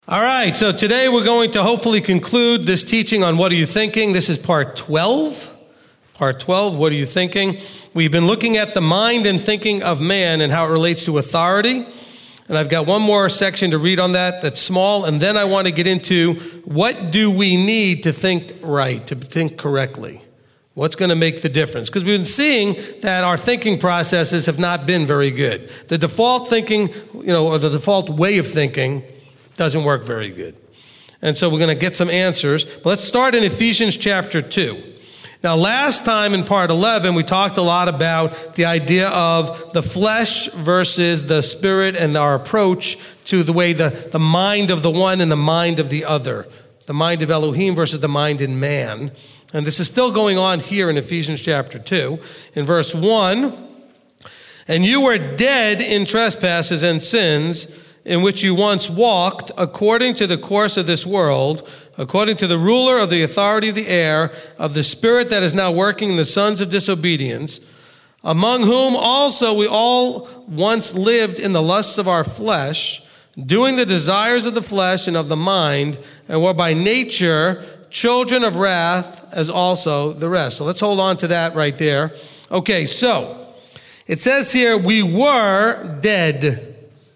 All right, so today we're going to hopefully conclude this teaching on what are you thinking. This is part 12. Part 12, what are you thinking? We've been looking at the mind and thinking of man and how it relates to authority. And I've got one more section to read on that that's small. And then I want to get into what do we need to think right, to think correctly. What's going to make the difference? Because we've been seeing that our thinking processes have not been very good. The default thinking, or the default way of thinking doesn't work very good. And so we're going to get some answers. But let's start in Ephesians chapter 2. Now, last time in part 11, we talked a lot about the idea of the flesh versus the spirit and our approach to the way the mind of the one and the mind of the other. The mind of Elohim versus the mind in man. And this is still going on here in Ephesians chapter 2. In verse 1, "And you were dead in trespasses and sins, in which you once walked according to the course of this world, according to the ruler of the authority of the air, of the spirit that is now working in the sons of disobedience, among whom also we all once lived in the lusts of our flesh, doing the desires of the flesh and of the mind, and were by nature children of wrath as also the rest." So let's hold on to that right there. Okay, so it says here, we were dead.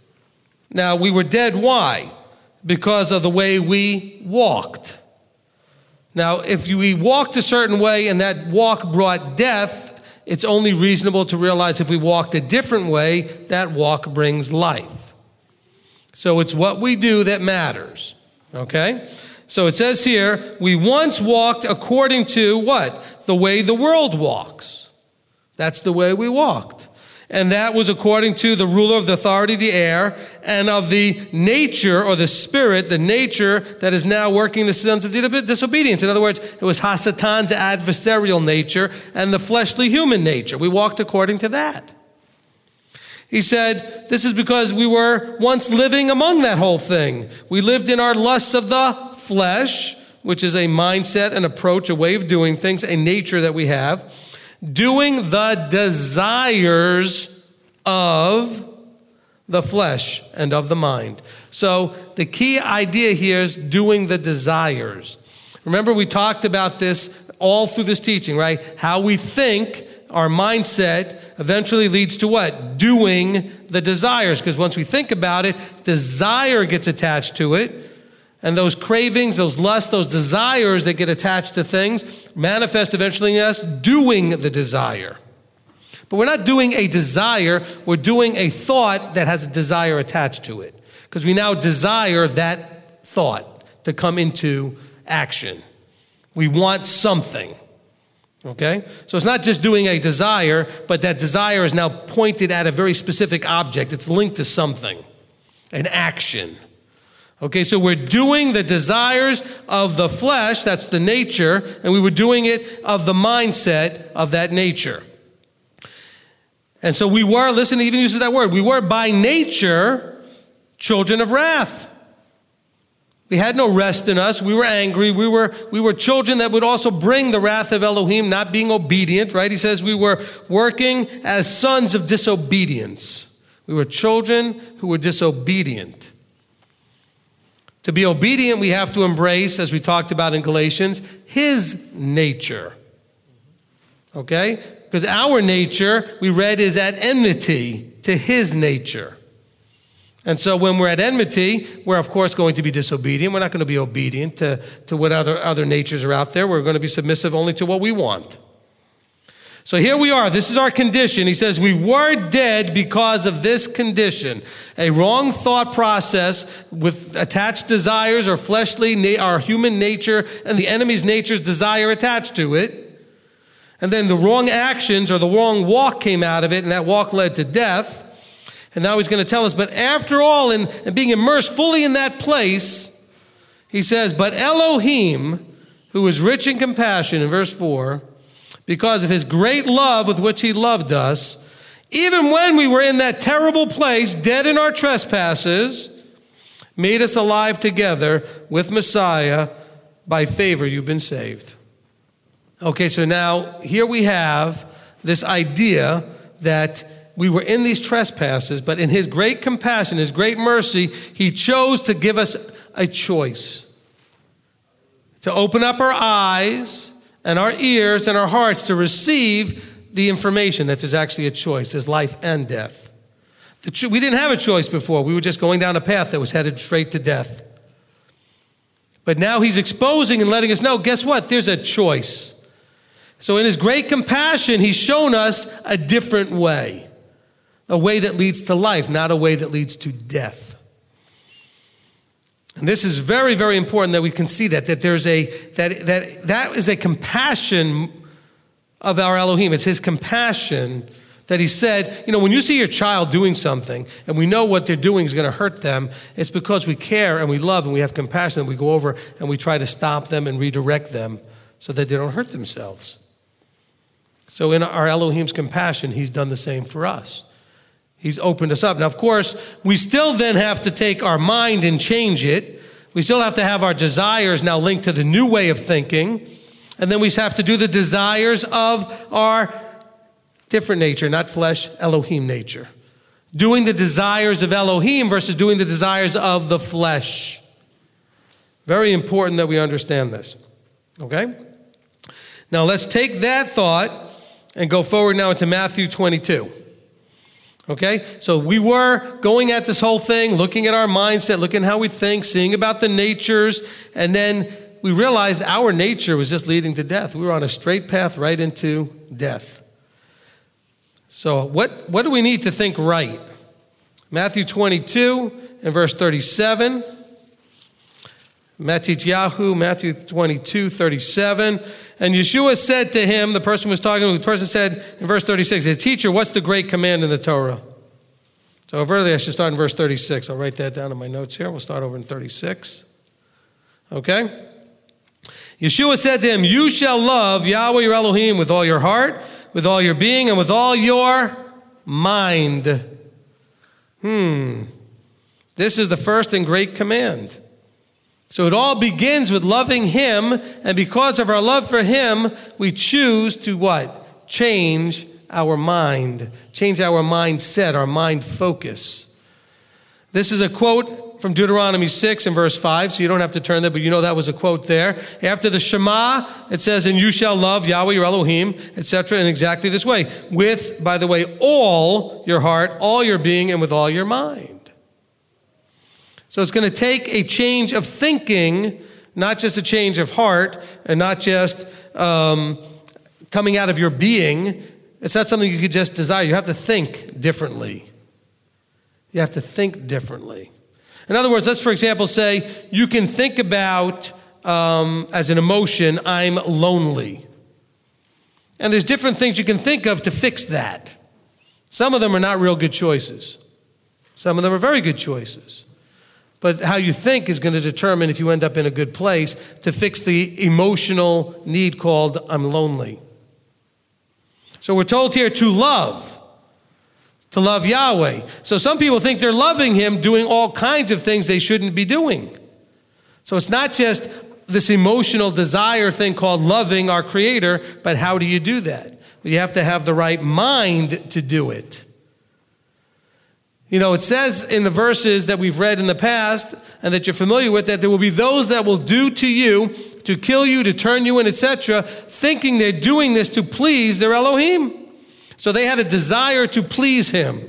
Now, we were dead, why? Because of the way we walked. Now, if we walked a certain way and that walk brought death, it's only reasonable to realize if we walked a different way, that walk brings life. So it's what we do that matters, okay? So it says here, we once walked according to what? The way the world walks. That's the way we walked. And that was according to the ruler of the authority of the air and of the nature or the spirit, the nature that is now working the sons of disobedience. In other words, it was Hasatan's adversarial nature and the fleshly human nature. We walked according to that. He said, this is because we were once living among that whole thing. We lived in our lusts of the flesh, which is a mindset, an approach, a way of doing things, a nature that we have, doing the desires of the flesh and of the mind. So the key idea here is doing the desires. Remember, we talked about this all through this teaching, right? How we think, our mindset eventually leads to what? Doing the desires. Because once we think about it, desire gets attached to it. And those cravings, those lusts, those desires that get attached to things manifest eventually in us doing the desire. But we're not doing a desire, we're doing a thought that has a desire attached to it. Because we now desire that thought to come into action. We want something. Okay? So it's not just doing a desire, but that desire is now pointed at a very specific object. It's linked to something, an action. Okay, so we're doing the desires of the flesh, that's the nature, and we were doing it of the mindset of that nature. And so we were, listen, it even uses that word, we were by nature children of wrath. We had no rest in us. We were angry. We were children that would also bring the wrath of Elohim, not being obedient, right? He says we were working as sons of disobedience. We were children who were disobedient. To be obedient, we have to embrace, as we talked about in Galatians, his nature. Okay? Because our nature, we read, is at enmity to his nature. And so when we're at enmity, we're of course going to be disobedient. We're not going to be obedient to what other natures are out there. We're going to be submissive only to what we want. So here we are. This is our condition. He says we were dead because of this condition. A wrong thought process with attached desires or fleshly, our human nature and the enemy's nature's desire attached to it. And then the wrong actions or the wrong walk came out of it, and that walk led to death. And now he's going to tell us, but after all, in being immersed fully in that place, he says, but Elohim, who is rich in compassion, in verse 4, because of his great love with which he loved us, even when we were in that terrible place, dead in our trespasses, made us alive together with Messiah. By favor, you've been saved. Okay, so now here we have this idea that we were in these trespasses, but in his great compassion, his great mercy, he chose to give us a choice. To open up our eyes and our ears and our hearts to receive the information that there's actually a choice. There's life and death. We didn't have a choice before. We were just going down a path that was headed straight to death. But now he's exposing and letting us know, guess what? There's a choice. So in his great compassion, he's shown us a different way. A way that leads to life, not a way that leads to death. And this is very, very important that we can see that there's that is a compassion of our Elohim. It's his compassion that he said, when you see your child doing something and we know what they're doing is going to hurt them, it's because we care and we love and we have compassion and we go over and we try to stop them and redirect them so that they don't hurt themselves. So in our Elohim's compassion, he's done the same for us. He's opened us up. Now, of course, we still then have to take our mind and change it. We still have to have our desires now linked to the new way of thinking. And then we have to do the desires of our different nature, not flesh, Elohim nature. Doing the desires of Elohim versus doing the desires of the flesh. Very important that we understand this. Okay? Now, let's take that thought and go forward now into Matthew 22. Okay, so we were going at this whole thing, looking at our mindset, looking at how we think, seeing about the natures, and then we realized our nature was just leading to death. We were on a straight path right into death. So what do we need to think right? Matthew 22 and verse 37. Matthew 22, 37. And Yeshua said to him, the person was talking, the person said in verse 36, teacher, what's the great command in the Torah? So really I should start in verse 36. I'll write that down in my notes here. We'll start over in 36. Okay? Yeshua said to him, you shall love Yahweh your Elohim with all your heart, with all your being, and with all your mind. This is the first and great command. So it all begins with loving him, and because of our love for him, we choose to what? Change our mind. Change our mindset, our mind focus. This is a quote from Deuteronomy 6 and verse 5, so you don't have to turn there, but that was a quote there. After the Shema, it says, and you shall love Yahweh your Elohim, etc., in exactly this way. With, by the way, all your heart, all your being, and with all your mind. So it's going to take a change of thinking, not just a change of heart, and not just coming out of your being. It's not something you could just desire. You have to think differently. You have to think differently. In other words, let's, for example, say you can think about, as an emotion, I'm lonely. And there's different things you can think of to fix that. Some of them are not real good choices. Some of them are very good choices. But how you think is going to determine if you end up in a good place to fix the emotional need called I'm lonely. So we're told here to love Yahweh. So some people think they're loving him doing all kinds of things they shouldn't be doing. So it's not just this emotional desire thing called loving our Creator, but how do you do that? You have to have the right mind to do it. It says in the verses that we've read in the past and that you're familiar with that there will be those that will do to you, to kill you, to turn you in, etc., thinking they're doing this to please their Elohim. So they had a desire to please him.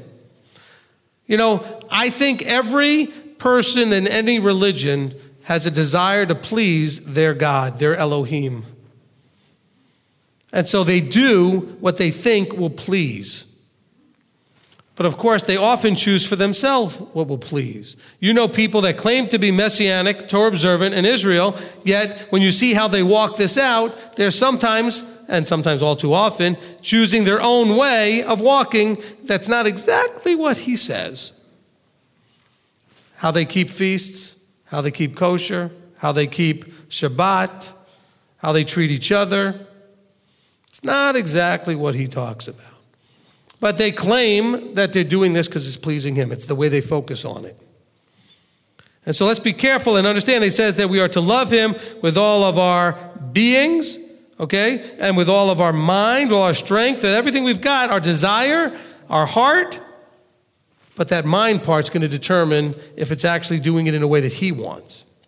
I think every person in any religion has a desire to please their God, their Elohim. And so they do what they think will please. But of course, they often choose for themselves what will please. People that claim to be Messianic, Torah observant in Israel, yet when you see how they walk this out, they're sometimes, and sometimes all too often, choosing their own way of walking that's not exactly what he says. How they keep feasts, how they keep kosher, how they keep Shabbat, how they treat each other. It's not exactly what he talks about. But they claim that they're doing this because it's pleasing him. It's the way they focus on it. And so let's be careful and understand. He says that we are to love him with all of our beings, okay, and with all of our mind, all our strength, and everything we've got, our desire, our heart. But that mind part's going to determine if it's actually doing it in a way that he wants.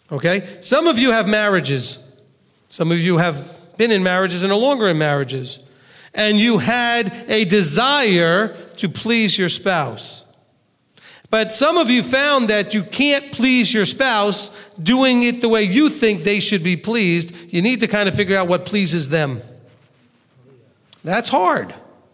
Okay? Some of you have marriages. Some of you have been in marriages and no longer in marriages. And you had a desire to please your spouse. But some of you found that you can't please your spouse doing it the way you think they should be pleased. You need to kind of figure out what pleases them. That's hard.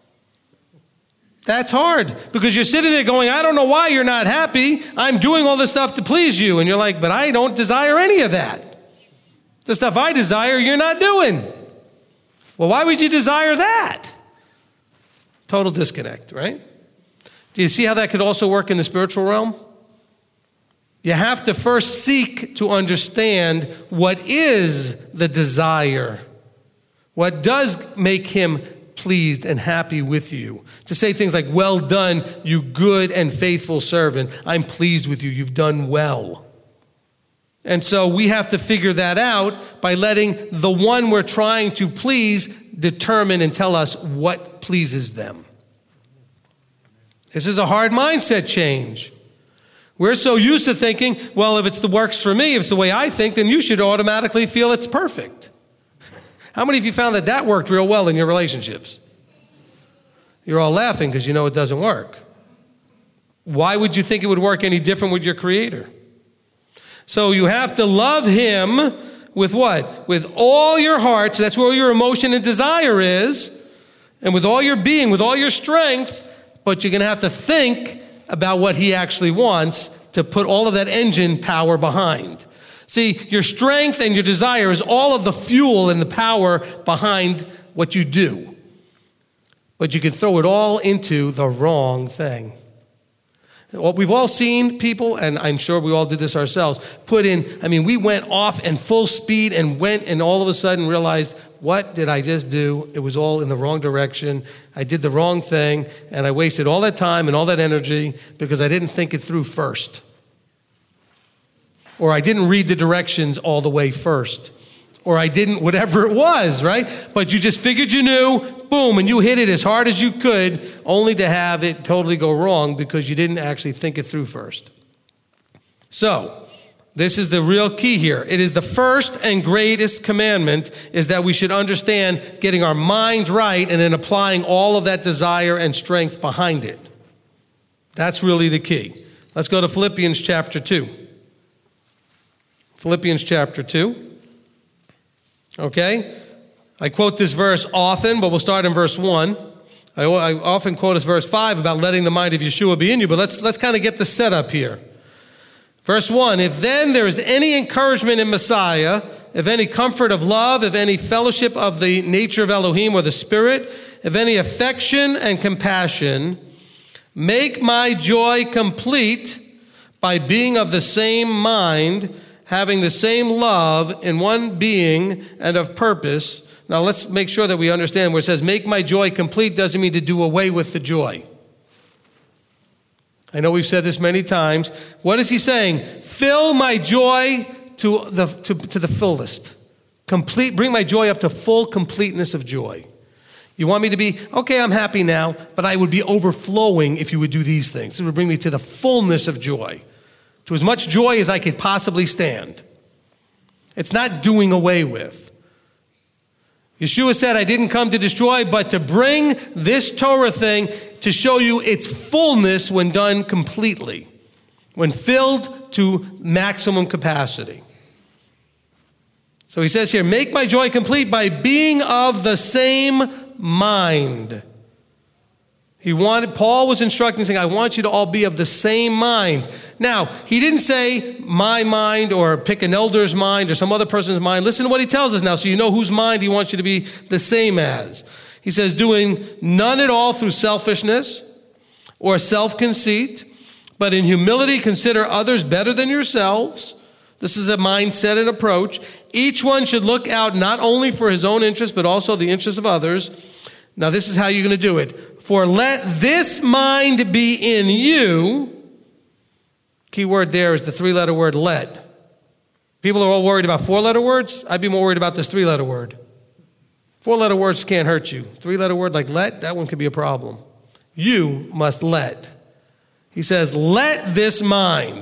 That's hard because you're sitting there going, I don't know why you're not happy. I'm doing all this stuff to please you. And you're like, but I don't desire any of that. The stuff I desire, you're not doing. Well, why would you desire that? Total disconnect, right? Do you see how that could also work in the spiritual realm? You have to first seek to understand what is the desire. What does make him pleased and happy with you? To say things like, well done, you good and faithful servant. I'm pleased with you. You've done well. And so we have to figure that out by letting the one we're trying to please determine and tell us what pleases them. This is a hard mindset change. We're so used to thinking, well, if it's the works for me, if it's the way I think, then you should automatically feel it's perfect. How many of you found that that worked real well in your relationships? You're all laughing because you know it doesn't work. Why would you think it would work any different with your Creator? So you have to love him with what? With all your heart. So that's where your emotion and desire is. And with all your being, with all your strength. But you're going to have to think about what he actually wants to put all of that engine power behind. See, your strength and your desire is all of the fuel and the power behind what you do. But you can throw it all into the wrong thing. We've all seen people, and I'm sure we all did this ourselves, we went off in full speed and went and all of a sudden realized, what did I just do? It was all in the wrong direction. I did the wrong thing, and I wasted all that time and all that energy because I didn't think it through first. Or I didn't read the directions all the way first. Or I didn't, whatever it was, right? But you just figured you knew, boom, and you hit it as hard as you could, only to have it totally go wrong because you didn't actually think it through first. So, this is the real key here. It is the first and greatest commandment is that we should understand getting our mind right and then applying all of that desire and strength behind it. That's really the key. Let's go to Philippians chapter 2. Philippians chapter 2. Okay? I quote this verse often, but we'll start in verse 1. I often quote this verse 5 about letting the mind of Yeshua be in you, but let's kind of get the setup here. Verse 1, if then there is any encouragement in Messiah, if any comfort of love, if any fellowship of the nature of Elohim or the Spirit, if any affection and compassion, make my joy complete by being of the same mind, having the same love in one being and of purpose. Now let's make sure that we understand where it says, make my joy complete doesn't mean to do away with the joy. I know we've said this many times. What is he saying? Fill my joy to the fullest. Complete, bring my joy up to full completeness of joy. You want me to be, okay, I'm happy now, but I would be overflowing if you would do these things. It would bring me to the fullness of joy. To as much joy as I could possibly stand. It's not doing away with. Yeshua said, I didn't come to destroy, but to bring this Torah thing to show you its fullness when done completely. When filled to maximum capacity. So he says here, make my joy complete by being of the same mind. Paul was instructing, saying, I want you to all be of the same mind. Now, he didn't say my mind or pick an elder's mind or some other person's mind. Listen to what he tells us now so you know whose mind he wants you to be the same as. He says, doing none at all through selfishness or self-conceit, but in humility consider others better than yourselves. This is a mindset and approach. Each one should look out not only for his own interest, but also the interest of others. Now, this is how you're going to do it. For let this mind be in you. Key word there is the three-letter word let. People are all worried about four-letter words. I'd be more worried about this three-letter word. Four-letter words can't hurt you. Three-letter word like let, that one could be a problem. You must let. He says, let this mind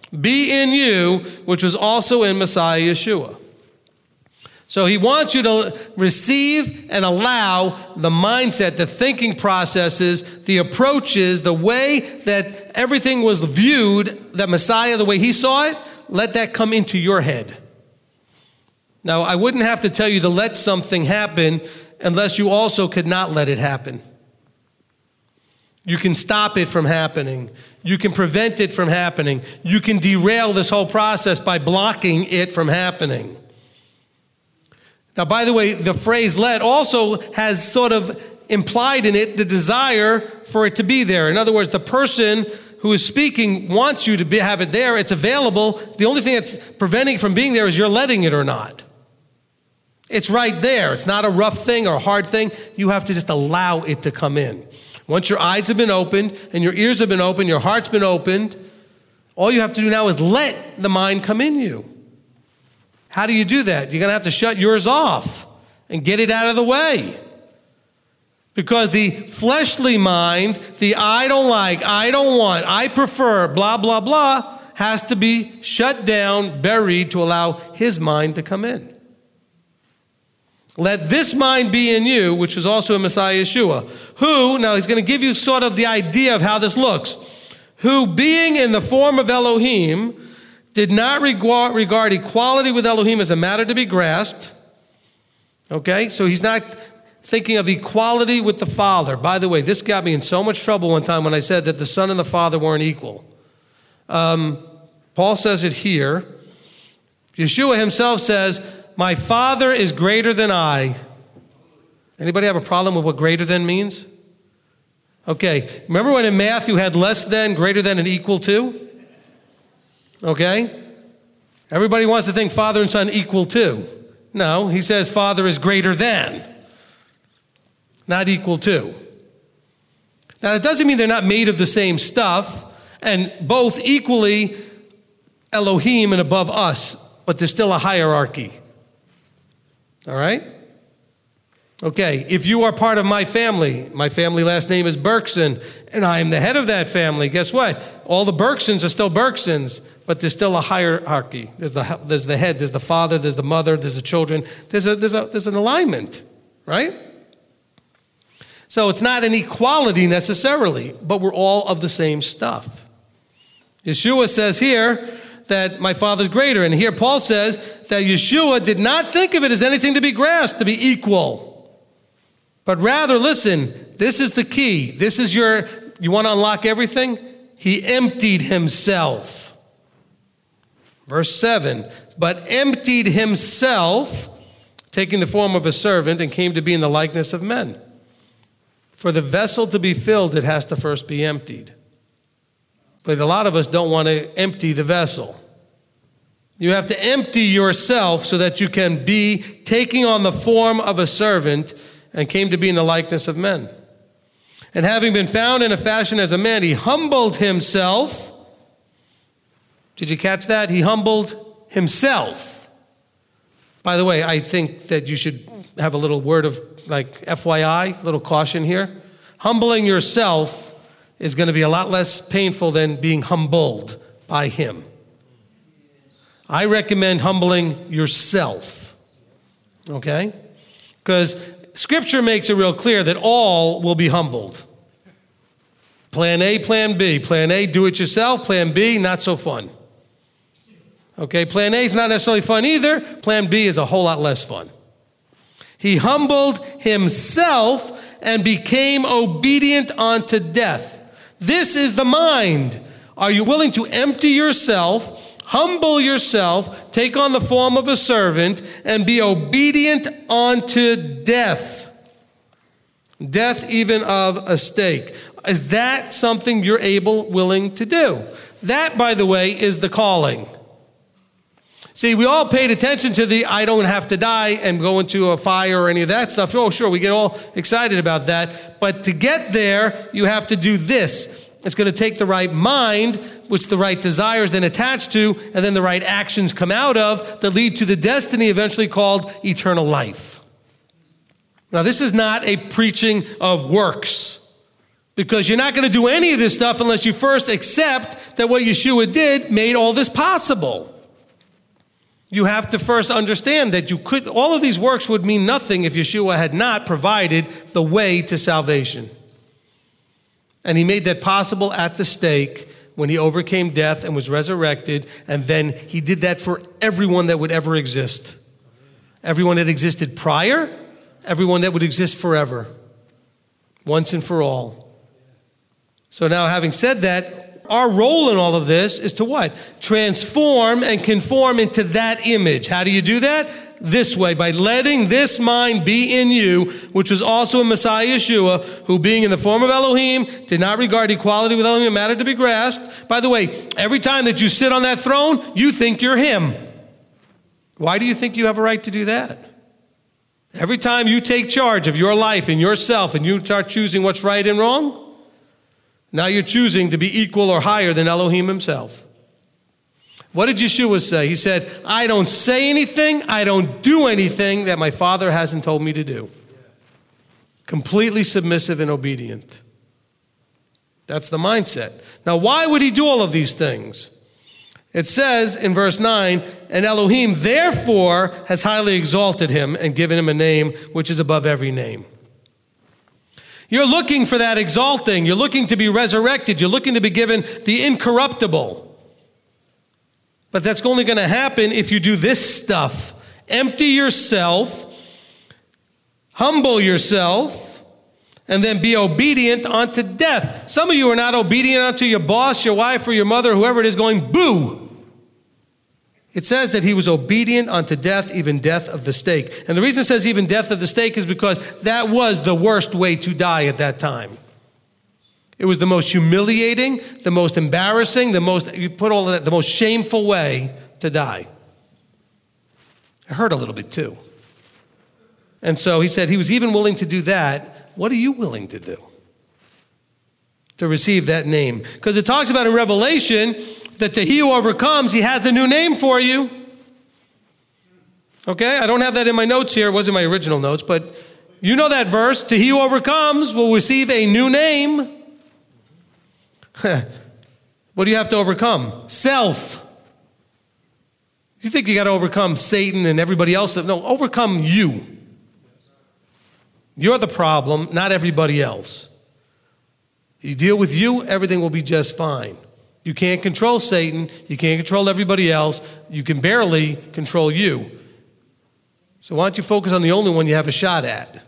be in you, which was also in Messiah Yeshua. So he wants you to receive and allow the mindset, the thinking processes, the approaches, the way that everything was viewed, that Messiah, the way he saw it, let that come into your head. Now, I wouldn't have to tell you to let something happen unless you also could not let it happen. You can stop it from happening. You can prevent it from happening. You can derail this whole process by blocking it from happening. Now, by the way, the phrase let also has sort of implied in it the desire for it to be there. In other words, the person who is speaking wants you to have it there. It's available. The only thing that's preventing it from being there is you're letting it or not. It's right there. It's not a rough thing or a hard thing. You have to just allow it to come in. Once your eyes have been opened and your ears have been opened, your heart's been opened, all you have to do now is let the mind come in you. How do you do that? You're going to have to shut yours off and get it out of the way. Because the fleshly mind, the I don't like, I don't want, I prefer, blah, blah, blah, has to be shut down, buried to allow his mind to come in. Let this mind be in you, which was also in Messiah Yeshua, who, now he's going to give you sort of the idea of how this looks, who being in the form of Elohim, did not regard equality with Elohim as a matter to be grasped. Okay, so he's not thinking of equality with the Father. By the way, this got me in so much trouble one time when I said that the Son and the Father weren't equal. Paul says it here. Yeshua himself says, my Father is greater than I. Anybody have a problem with what greater than means? Okay, remember when in Matthew had less than, greater than, and equal to? Okay? Everybody wants to think Father and Son equal to. No, he says Father is greater than, not equal to. Now, that doesn't mean they're not made of the same stuff and both equally Elohim and above us, but there's still a hierarchy. All right? Okay, if you are part of my family last name is Berkson, and I am the head of that family, guess what? All the Berksons are still Berksons, but there's still a hierarchy. There's the head, there's the father, there's the mother, there's the children. There's an alignment, right? So it's not an equality necessarily, but we're all of the same stuff. Yeshua says here that my Father's greater, and here Paul says that Yeshua did not think of it as anything to be grasped, to be equal. But rather, listen, this is the key. This is you want to unlock everything? He emptied himself. Verse 7, but emptied himself, taking the form of a servant, and came to be in the likeness of men. For the vessel to be filled, it has to first be emptied. But a lot of us don't want to empty the vessel. You have to empty yourself so that you can be taking on the form of a servant and came to be in the likeness of men. And having been found in a fashion as a man, he humbled himself. Did you catch that? He humbled himself. By the way, I think that you should have a little word of like FYI, a little caution here. Humbling yourself is going to be a lot less painful than being humbled by him. I recommend humbling yourself. Okay? Because Scripture makes it real clear that all will be humbled. Plan A, Plan B. Plan A, do it yourself. Plan B, not so fun. Okay, Plan A is not necessarily fun either. Plan B is a whole lot less fun. He humbled himself and became obedient unto death. This is the mind. Are you willing to empty yourself, humble yourself, take on the form of a servant, and be obedient unto death? Death even of a stake. Is that something you're willing to do? That, by the way, is the calling. See, we all paid attention to the I don't have to die and go into a fire or any of that stuff. Oh, sure, we get all excited about that. But to get there, you have to do this. It's going to take the right mind, which the right desires then attach to, and then the right actions come out of that lead to the destiny eventually called eternal life. Now, this is not a preaching of works. Because you're not going to do any of this stuff unless you first accept that what Yeshua did made all this possible. You have to first understand that all of these works would mean nothing if Yeshua had not provided the way to salvation. And he made that possible at the stake when he overcame death and was resurrected, and then he did that for everyone that would ever exist. Everyone that existed prior, everyone that would exist forever, once and for all. So now, having said that, our role in all of this is to what? Transform and conform into that image. How do you do that? This way, by letting this mind be in you, which was also in Messiah Yeshua, who being in the form of Elohim, did not regard equality with Elohim a matter to be grasped. By the way, every time that you sit on that throne, you think you're him. Why do you think you have a right to do that? Every time you take charge of your life and yourself and you start choosing what's right and wrong, now you're choosing to be equal or higher than Elohim himself. What did Yeshua say? He said, I don't say anything, I don't do anything that my Father hasn't told me to do. Completely submissive and obedient. That's the mindset. Now, why would he do all of these things? It says in verse 9, and Elohim therefore has highly exalted him and given him a name which is above every name. You're looking for that exalting. You're looking to be resurrected. You're looking to be given the incorruptible. But that's only going to happen if you do this stuff. Empty yourself, humble yourself, and then be obedient unto death. Some of you are not obedient unto your boss, your wife, or your mother, whoever it is, going, boo. It says that he was obedient unto death, even death of the stake. And the reason it says even death of the stake is because that was the worst way to die at that time. It was the most humiliating, the most embarrassing, the most shameful way to die. It hurt a little bit too. And so he said he was even willing to do that. What are you willing to do to receive that name? Because it talks about in Revelation that to he who overcomes, he has a new name for you. Okay, I don't have that in my notes here. It wasn't my original notes, but you know that verse. To he who overcomes will receive a new name. What do you have to overcome? Self. You think you got to overcome Satan and everybody else? No, overcome you. You're the problem, not everybody else. You deal with you, everything will be just fine. You can't control Satan. You can't control everybody else. You can barely control you. So why don't you focus on the only one you have a shot at?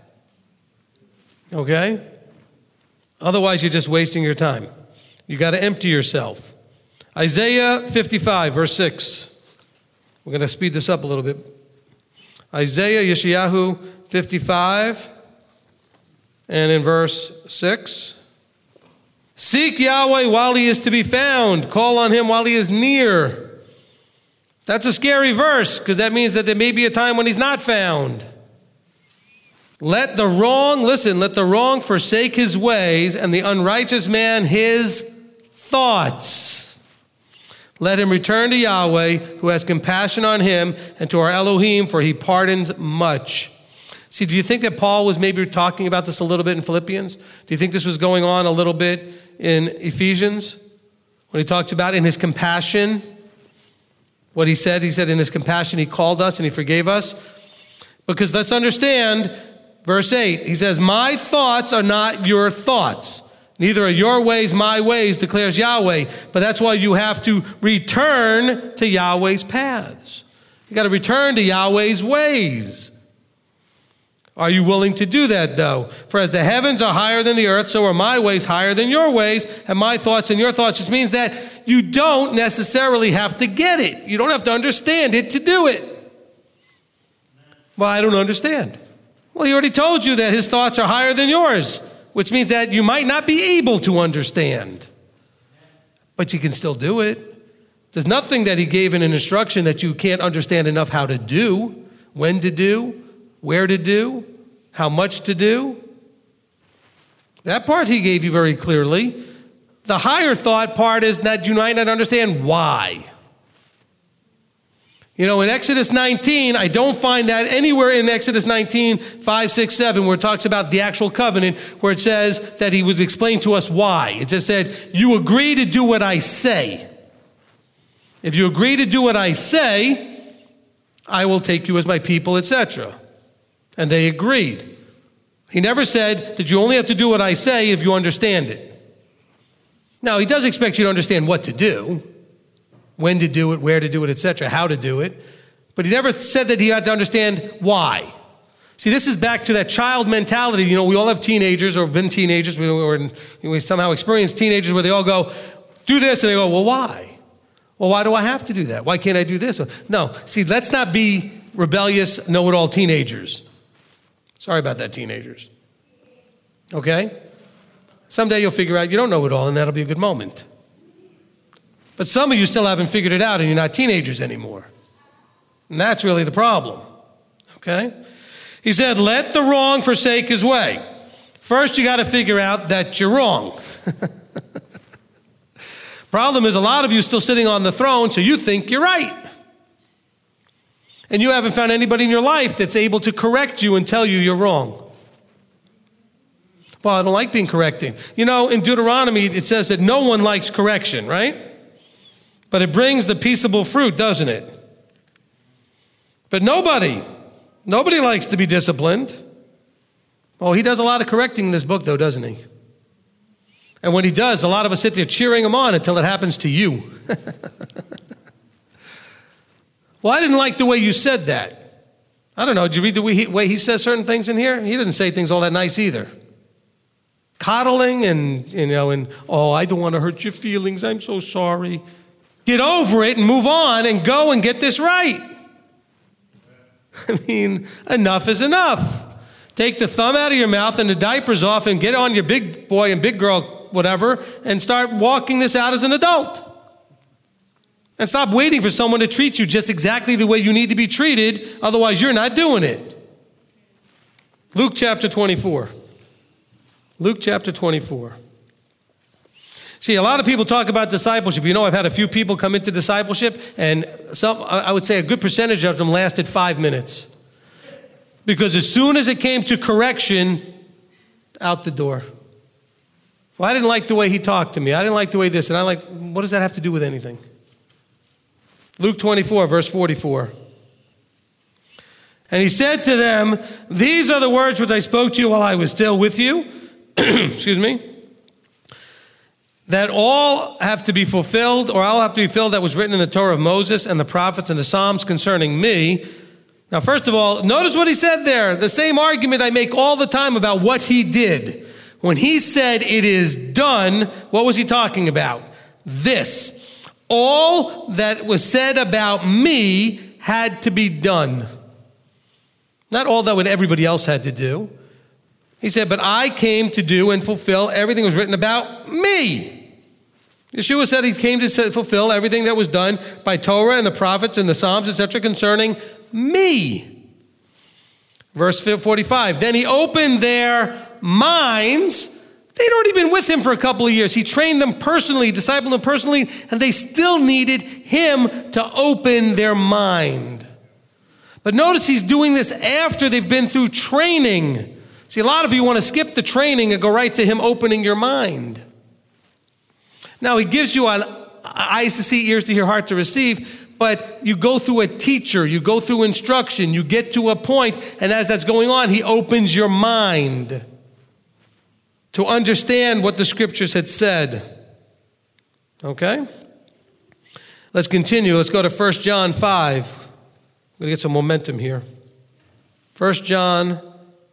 Okay? Otherwise, you're just wasting your time. You got to empty yourself. Isaiah 55, verse 6. We're going to speed this up a little bit. Isaiah, Yeshayahu 55, and in verse 6. Seek Yahweh while he is to be found. Call on him while he is near. That's a scary verse, because that means that there may be a time when he's not found. Let the wrong forsake his ways, and the unrighteous man his thoughts. Let him return to Yahweh, who has compassion on him, and to our Elohim, for he pardons much. See, do you think that Paul was maybe talking about this a little bit in Philippians? Do you think this was going on a little bit in Ephesians? When he talks about in his compassion, what he said in his compassion, he called us and he forgave us. Because let's understand, verse 8, he says, my thoughts are not your thoughts. Neither are your ways my ways, declares Yahweh. But that's why you have to return to Yahweh's paths. You got to return to Yahweh's ways. Are you willing to do that, though? For as the heavens are higher than the earth, so are my ways higher than your ways, and my thoughts than your thoughts. Which means that you don't necessarily have to get it. You don't have to understand it to do it. Well, I don't understand. Well, he already told you that his thoughts are higher than yours, which means that you might not be able to understand. But you can still do it. There's nothing that he gave in an instruction that you can't understand enough how to do, when to do, where to do, how much to do. That part he gave you very clearly. The higher thought part is that you might not understand why. You know, in Exodus 19, I don't find that anywhere in Exodus 19, 5, 6, 7, where it talks about the actual covenant, where it says that he was explained to us why. It just said, you agree to do what I say. If you agree to do what I say, I will take you as my people, etc. And they agreed. He never said that you only have to do what I say if you understand it. Now, he does expect you to understand what to do, when to do it, where to do it, etc., how to do it. But he never said that he had to understand why. See, this is back to that child mentality. You know, we all have teenagers or been teenagers. We somehow experience teenagers where they all go, do this, and they go, well, why? Well, why do I have to do that? Why can't I do this? No, see, let's not be rebellious, know-it-all teenagers. Sorry about that, teenagers. Okay? Someday you'll figure out you don't know it all, and that'll be a good moment. But some of you still haven't figured it out, and you're not teenagers anymore. And that's really the problem. Okay? He said, let the wrong forsake his way. First, you got to figure out that you're wrong. Problem is, a lot of you still sitting on the throne, so you think you're right. And you haven't found anybody in your life that's able to correct you and tell you you're wrong. Well, I don't like being corrected. You know, in Deuteronomy, it says that no one likes correction, right? But it brings the peaceable fruit, doesn't it? But nobody likes to be disciplined. Oh, he does a lot of correcting in this book, though, doesn't he? And when he does, a lot of us sit there cheering him on until it happens to you. Well, I didn't like the way you said that. I don't know, did you read the way he says certain things in here? He doesn't say things all that nice either. Coddling and, oh, I don't want to hurt your feelings, I'm so sorry. Get over it and move on and go and get this right. I mean, enough is enough. Take the thumb out of your mouth and the diapers off and get on your big boy and big girl, whatever, and start walking this out as an adult. And stop waiting for someone to treat you just exactly the way you need to be treated, otherwise you're not doing it. Luke chapter 24. Luke chapter 24. See, a lot of people talk about discipleship. You know, I've had a few people come into discipleship, and I would say a good percentage of them lasted 5 minutes. Because as soon as it came to correction, out the door. Well, I didn't like the way he talked to me. I didn't like the way this. And what does that have to do with anything? Luke 24, verse 44. And he said to them, these are the words which I spoke to you while I was still with you. Excuse me. That all have to be fulfilled, or all have to be filled that was written in the Torah of Moses and the prophets and the Psalms concerning me. Now, first of all, notice what he said there. The same argument I make all the time about what he did. When he said it is done, what was he talking about? This. All that was said about me had to be done. Not all that what everybody else had to do. He said, but I came to do and fulfill everything that was written about me. Yeshua said he came to fulfill everything that was done by Torah and the prophets and the Psalms, etc., concerning me. Verse 45, then he opened their minds. They'd already been with him for a couple of years. He trained them personally, discipled them personally, and they still needed him to open their mind. But notice he's doing this after they've been through training. See, a lot of you want to skip the training and go right to him opening your mind. Now, he gives you eyes to see, ears to hear, heart to receive, but you go through a teacher, you go through instruction, you get to a point, and as that's going on, he opens your mind to understand what the scriptures had said. Okay? Let's continue. Let's go to 1 John 5. I'm going to get some momentum here. 1 John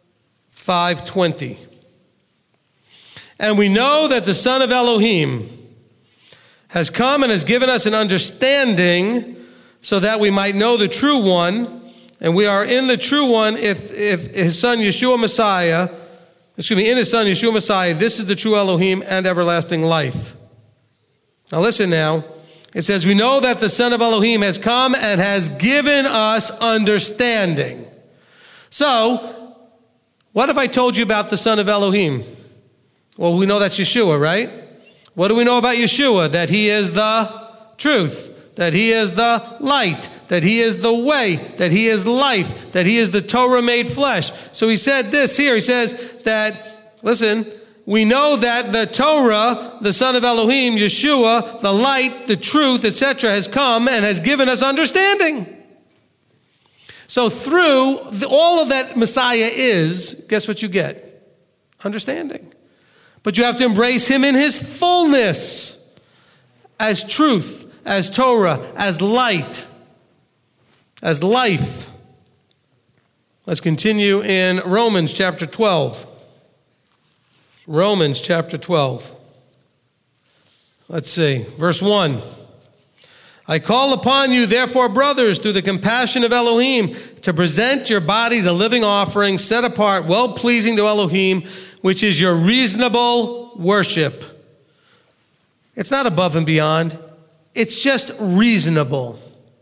5:20. And we know that the Son of Elohim has come and has given us an understanding so that we might know the true one, and we are in the true one if his Son Yeshua Messiah, in his Son Yeshua Messiah, this is the true Elohim and everlasting life. Now listen now. It says, we know that the Son of Elohim has come and has given us understanding. So, what if I told you about the Son of Elohim? Well, we know that's Yeshua, right? What do we know about Yeshua? That he is the truth, that he is the light, that he is the way, that he is life, that he is the Torah made flesh. So he said this here. He says that, listen, we know that the Torah, the Son of Elohim, Yeshua, the light, the truth, etc., has come and has given us understanding. So through all of that Messiah is, guess what you get? Understanding. But you have to embrace him in his fullness, as truth, as Torah, as light, as life. Let's continue in Romans chapter 12. Romans chapter 12. Let's see, verse 1. I call upon you, therefore, brothers, through the compassion of Elohim, to present your bodies a living offering, set apart, well-pleasing to Elohim, which is your reasonable worship. It's not above and beyond. It's just reasonable.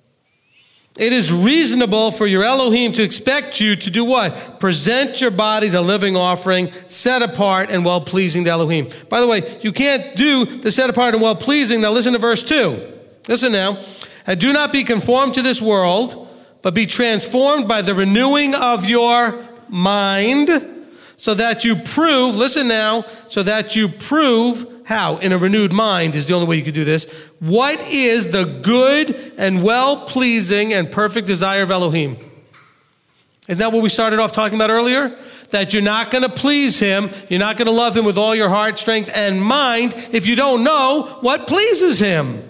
It is reasonable for your Elohim to expect you to do what? Present your bodies a living offering, set apart and well-pleasing to Elohim. By the way, you can't do the set apart and well-pleasing. Now listen to verse 2. Listen now. And do not be conformed to this world, but be transformed by the renewing of your mind, so that you prove, listen now, so that you prove how? In a renewed mind is the only way you could do this. What is the good and well-pleasing and perfect desire of Elohim? Isn't that what we started off talking about earlier? That you're not going to please him, you're not going to love him with all your heart, strength, and mind if you don't know what pleases him.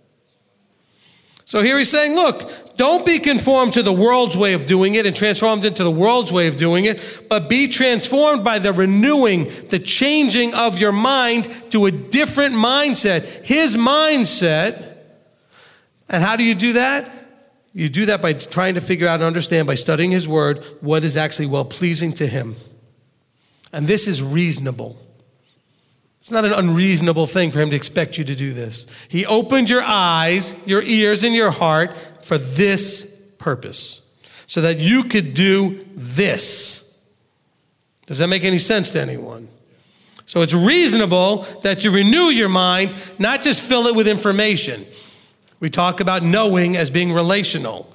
So here he's saying, look, don't be conformed to the world's way of doing it and transformed into the world's way of doing it, but be transformed by the renewing, the changing of your mind to a different mindset, his mindset. And how do you do that? You do that by trying to figure out and understand, by studying his word, what is actually well-pleasing to him. And this is reasonable. It's not an unreasonable thing for him to expect you to do this. He opened your eyes, your ears, and your heart for this purpose, so that you could do this. Does that make any sense to anyone? So it's reasonable that you renew your mind, not just fill it with information. We talk about knowing as being relational.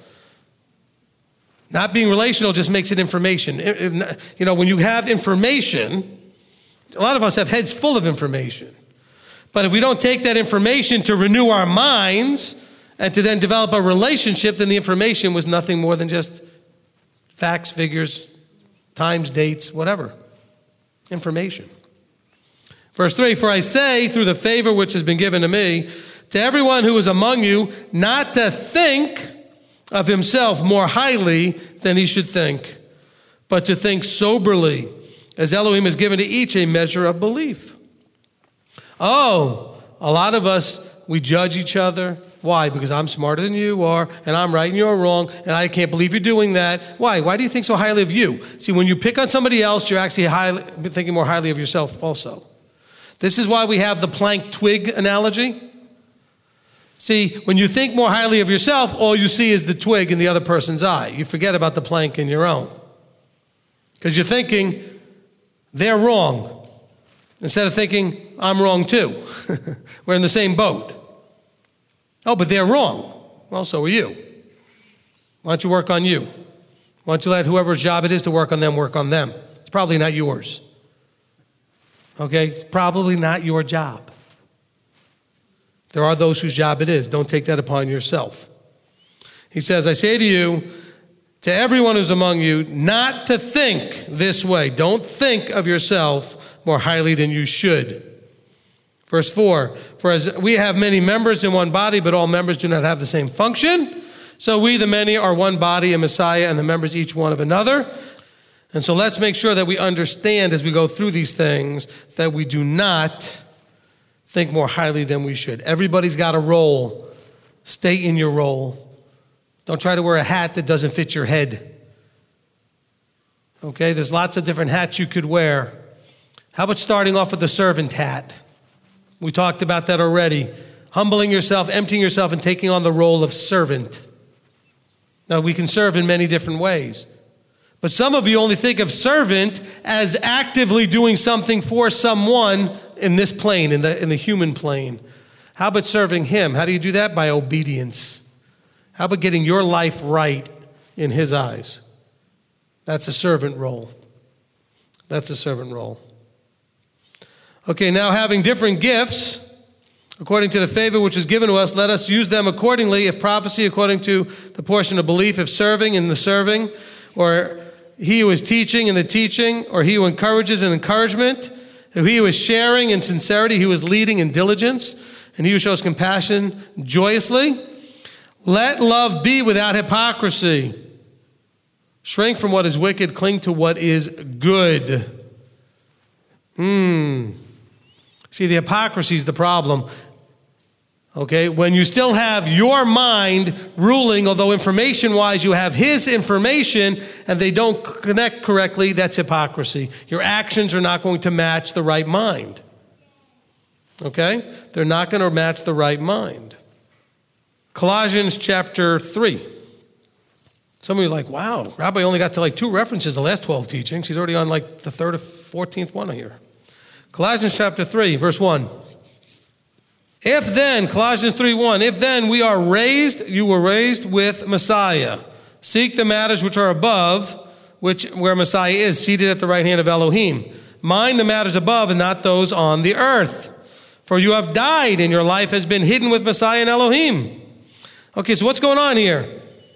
Not being relational just makes it information. You know, when you have information, a lot of us have heads full of information. But if we don't take that information to renew our minds and to then develop a relationship, then the information was nothing more than just facts, figures, times, dates, whatever. Information. Verse 3, for I say, through the favor which has been given to me, to everyone who is among you, not to think of himself more highly than he should think, but to think soberly, as Elohim has given to each a measure of belief. Oh, a lot of us, we judge each other. Why? Because I'm smarter than you are, and I'm right and you're wrong, and I can't believe you're doing that. Why? Why do you think so highly of you? See, when you pick on somebody else, you're actually thinking more highly of yourself also. This is why we have the plank twig analogy. See, when you think more highly of yourself, all you see is the twig in the other person's eye. You forget about the plank in your own. Because you're thinking, they're wrong, instead of thinking, I'm wrong too. We're in the same boat. Oh, but they're wrong. Well, so are you. Why don't you work on you? Why don't you let whoever's job it is to work on them? It's probably not yours. Okay? It's probably not your job. There are those whose job it is. Don't take that upon yourself. He says, I say to you, to everyone who's among you, not to think this way. Don't think of yourself more highly than you should. Verse 4, for as we have many members in one body, but all members do not have the same function, so we, the many, are one body in Messiah, and the members each one of another. And so let's make sure that we understand as we go through these things that we do not think more highly than we should. Everybody's got a role. Stay in your role. Don't try to wear a hat that doesn't fit your head. Okay, there's lots of different hats you could wear. How about starting off with the servant hat? We talked about that already. Humbling yourself, emptying yourself, and taking on the role of servant. Now, we can serve in many different ways. But some of you only think of servant as actively doing something for someone in this plane, in the human plane. How about serving him? How do you do that? By obedience. How about getting your life right in his eyes? That's a servant role. That's a servant role. Okay, now having different gifts, according to the favor which is given to us, let us use them accordingly. If prophecy, according to the portion of belief. If serving, in the serving. Or he who is teaching, in the teaching. Or he who encourages, in encouragement. If he who is sharing, in sincerity. He who is leading, in diligence. And he who shows compassion, joyously. Let love be without hypocrisy. Shrink from what is wicked. Cling to what is good. See, the hypocrisy is the problem. Okay, when you still have your mind ruling, although information-wise you have his information and they don't connect correctly, that's hypocrisy. Your actions are not going to match the right mind. Okay? They're not going to match the right mind. Colossians chapter 3. Some of you are like, wow, Rabbi only got to like 2 references the last 12 teachings. He's already on like the 3rd or 14th one here. Colossians chapter 3, verse 1. If then, Colossians 3:1, if then we are raised, you were raised with Messiah. Seek the matters which are above, where Messiah is, seated at the right hand of Elohim. Mind the matters above and not those on the earth. For you have died and your life has been hidden with Messiah and Elohim. Okay, so what's going on here?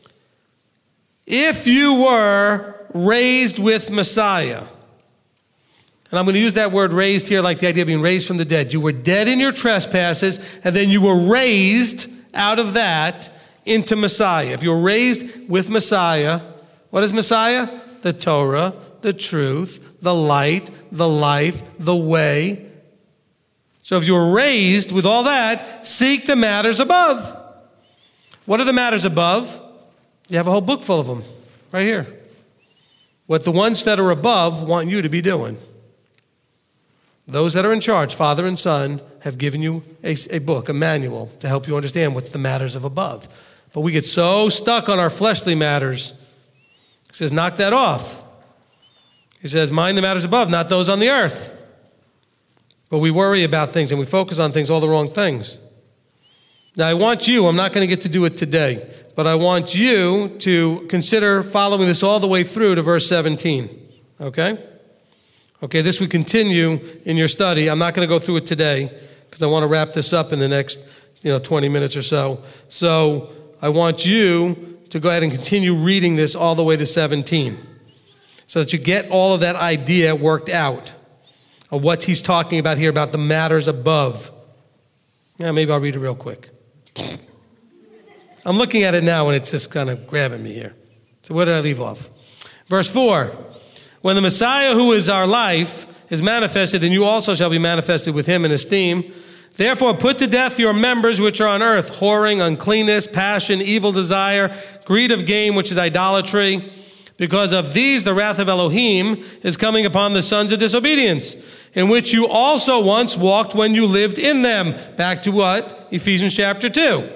If you were raised with Messiah, and I'm going to use that word raised here like the idea of being raised from the dead. You were dead in your trespasses, and then you were raised out of that into Messiah. If you were raised with Messiah, what is Messiah? The Torah, the truth, the light, the life, the way. So if you were raised with all that, seek the matters above. What are the matters above? You have a whole book full of them right here. What the ones that are above want you to be doing. Those that are in charge, Father and Son, have given you a book, a manual, to help you understand what's the matters of above. But we get so stuck on our fleshly matters. He says, knock that off. He says, mind the matters above, not those on the earth. But we worry about things and we focus on things, all the wrong things. Now, I want you, I'm not going to get to do it today, but I want you to consider following this all the way through to verse 17. Okay? Okay, this we continue in your study. I'm not going to go through it today because I want to wrap this up in the next 20 minutes or so. So I want you to go ahead and continue reading this all the way to 17 so that you get all of that idea worked out of what he's talking about here, about the matters above. Yeah, maybe I'll read it real quick. I'm looking at it now and it's just kind of grabbing me here. So where did I leave off? Verse 4. When the Messiah, who is our life, is manifested, then you also shall be manifested with him in esteem. Therefore, put to death your members which are on earth, whoring, uncleanness, passion, evil desire, greed of gain, which is idolatry. Because of these, the wrath of Elohim is coming upon the sons of disobedience, in which you also once walked when you lived in them. Back to what? Ephesians chapter 2.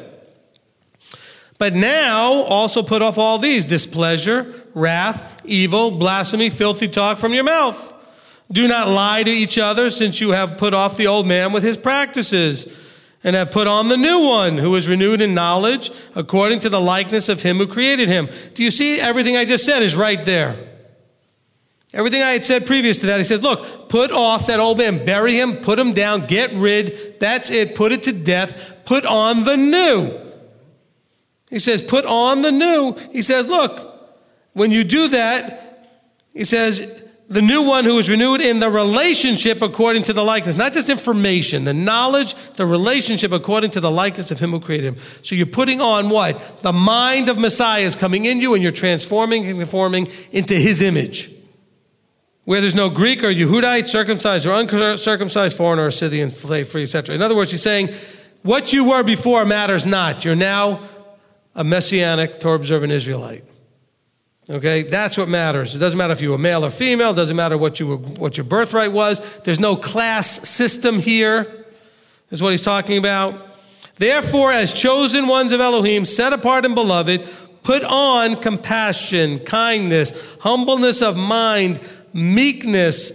But now also put off all these: displeasure, wrath, evil, blasphemy, filthy talk from your mouth. Do not lie to each other, since you have put off the old man with his practices, and have put on the new one, who is renewed in knowledge according to the likeness of him who created him. Do you see everything I just said is right there? Everything I had said previous to that, he says, look, put off that old man, bury him, put him down, get rid, that's it, put it to death, put on the new. He says, put on the new. He says, look, when you do that, he says, the new one who is renewed in the relationship according to the likeness, not just information, the knowledge, the relationship according to the likeness of him who created him. So you're putting on what? The mind of Messiah is coming in you and you're transforming and conforming into his image. Where there's no Greek or Yehudite, circumcised or uncircumcised, foreigner or Scythian, slave free, etc. In other words, he's saying, what you were before matters not. You're now a Messianic, Torah-observant Israelite. Okay, that's what matters. It doesn't matter if you were male or female. It doesn't matter what your birthright was. There's no class system here, is what he's talking about. Therefore, as chosen ones of Elohim, set apart and beloved, put on compassion, kindness, humbleness of mind, meekness,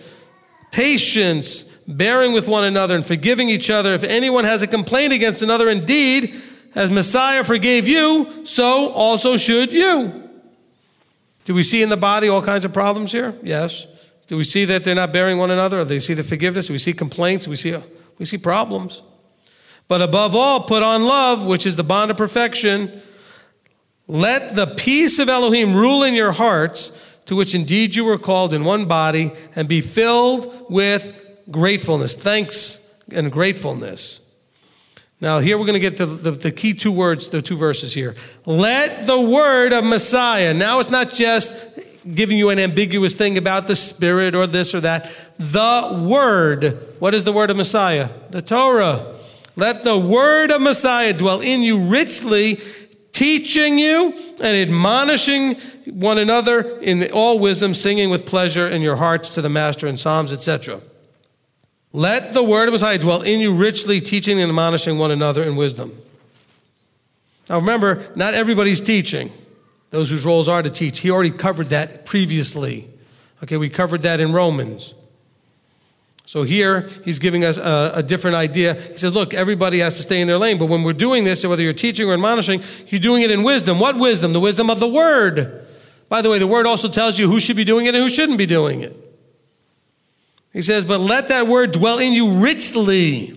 patience, bearing with one another and forgiving each other. If anyone has a complaint against another, indeed, as Messiah forgave you, so also should you. Do we see in the body all kinds of problems here? Yes. Do we see that they're not bearing one another? Or do we see the forgiveness? Do we see complaints? We see problems. But above all, put on love, which is the bond of perfection. Let the peace of Elohim rule in your hearts, to which indeed you were called in one body, and be filled with gratefulness, thanks and gratefulness. Now here we're going to get to the key two words, the two verses here. Let the word of Messiah. Now it's not just giving you an ambiguous thing about the Spirit or this or that. The word. What is the word of Messiah? The Torah. Let the word of Messiah dwell in you richly, teaching you and admonishing one another in all wisdom, singing with pleasure in your hearts to the Master in psalms, etc. Let the word of Messiah dwell in you richly, teaching and admonishing one another in wisdom. Now remember, not everybody's teaching. Those whose roles are to teach. He already covered that previously. Okay, we covered that in Romans. So here, he's giving us a different idea. He says, look, everybody has to stay in their lane, but when we're doing this, whether you're teaching or admonishing, you're doing it in wisdom. What wisdom? The wisdom of the word. By the way, the word also tells you who should be doing it and who shouldn't be doing it. He says, but let that word dwell in you richly.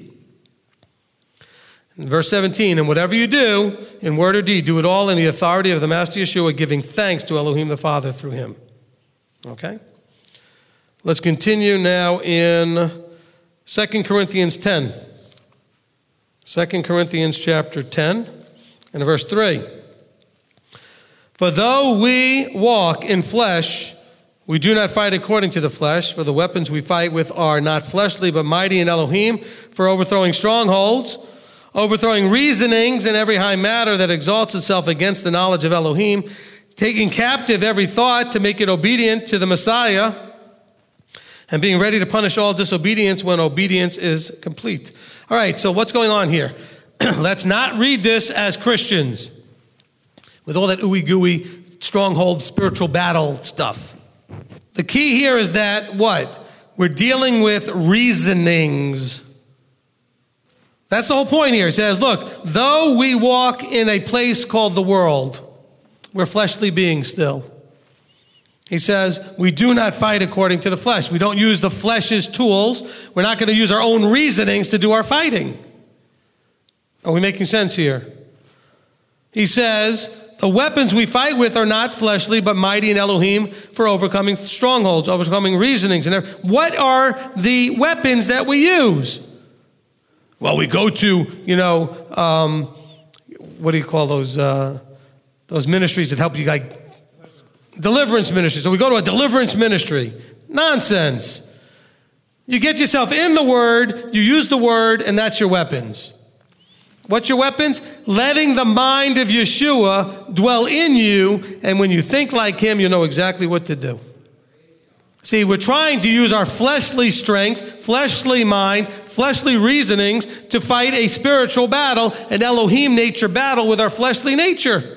In verse 17, and whatever you do, in word or deed, do it all in the authority of the Master Yeshua, giving thanks to Elohim the Father through him. Okay? Let's continue now in 2 Corinthians 10. 2 Corinthians chapter 10 and verse 3. For though we walk in flesh, we do not fight according to the flesh, for the weapons we fight with are not fleshly, but mighty in Elohim, for overthrowing strongholds, overthrowing reasonings and every high matter that exalts itself against the knowledge of Elohim, taking captive every thought to make it obedient to the Messiah, and being ready to punish all disobedience when obedience is complete. All right, so what's going on here? Let's not read this as Christians with all that ooey-gooey, stronghold, spiritual battle stuff. The key here is that what? We're dealing with reasonings. That's the whole point here. It says, look, though we walk in a place called the world, we're fleshly beings still. He says, we do not fight according to the flesh. We don't use the flesh's tools. We're not going to use our own reasonings to do our fighting. Are we making sense here? He says, the weapons we fight with are not fleshly, but mighty in Elohim for overcoming strongholds, overcoming reasonings. And what are the weapons that we use? Well, we go to, what do you call those ministries that help you, like deliverance ministry. So we go to a deliverance ministry. Nonsense. You get yourself in the Word, you use the Word, and that's your weapons. What's your weapons? Letting the mind of Yeshua dwell in you, and when you think like him, you know exactly what to do. See, we're trying to use our fleshly strength, fleshly mind, fleshly reasonings to fight a spiritual battle, an Elohim nature battle with our fleshly nature.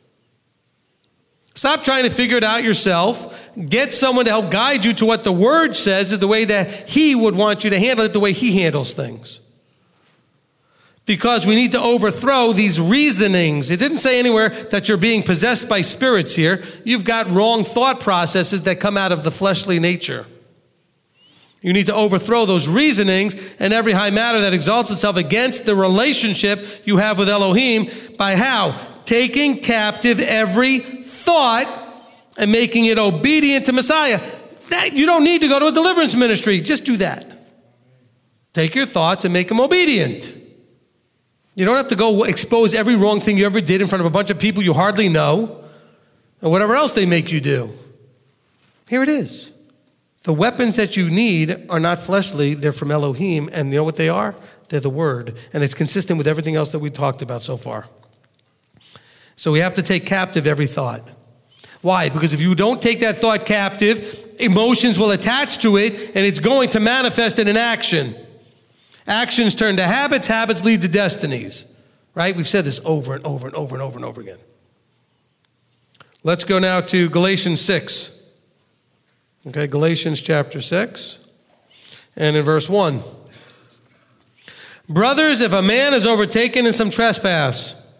Stop trying to figure it out yourself. Get someone to help guide you to what the Word says is the way that He would want you to handle it, the way He handles things. Because we need to overthrow these reasonings. It didn't say anywhere that you're being possessed by spirits here. You've got wrong thought processes that come out of the fleshly nature. You need to overthrow those reasonings and every high matter that exalts itself against the relationship you have with Elohim by how? Taking captive every thought and making it obedient to Messiah. That you don't need to go to a deliverance ministry. Just do that. Take your thoughts and make them obedient. You don't have to go expose every wrong thing you ever did in front of a bunch of people you hardly know or whatever else they make you do. Here it is. The weapons that you need are not fleshly. They're from Elohim. And you know what they are? They're the Word. And it's consistent with everything else that we talked about so far. So we have to take captive every thought. Why? Because if you don't take that thought captive, emotions will attach to it, and it's going to manifest in an action. Actions turn to habits, habits lead to destinies. Right? We've said this over and over and over and over and over again. Let's go now to Galatians 6. Okay, Galatians chapter 6, and in verse 1. Brothers, if a man is overtaken in some trespass,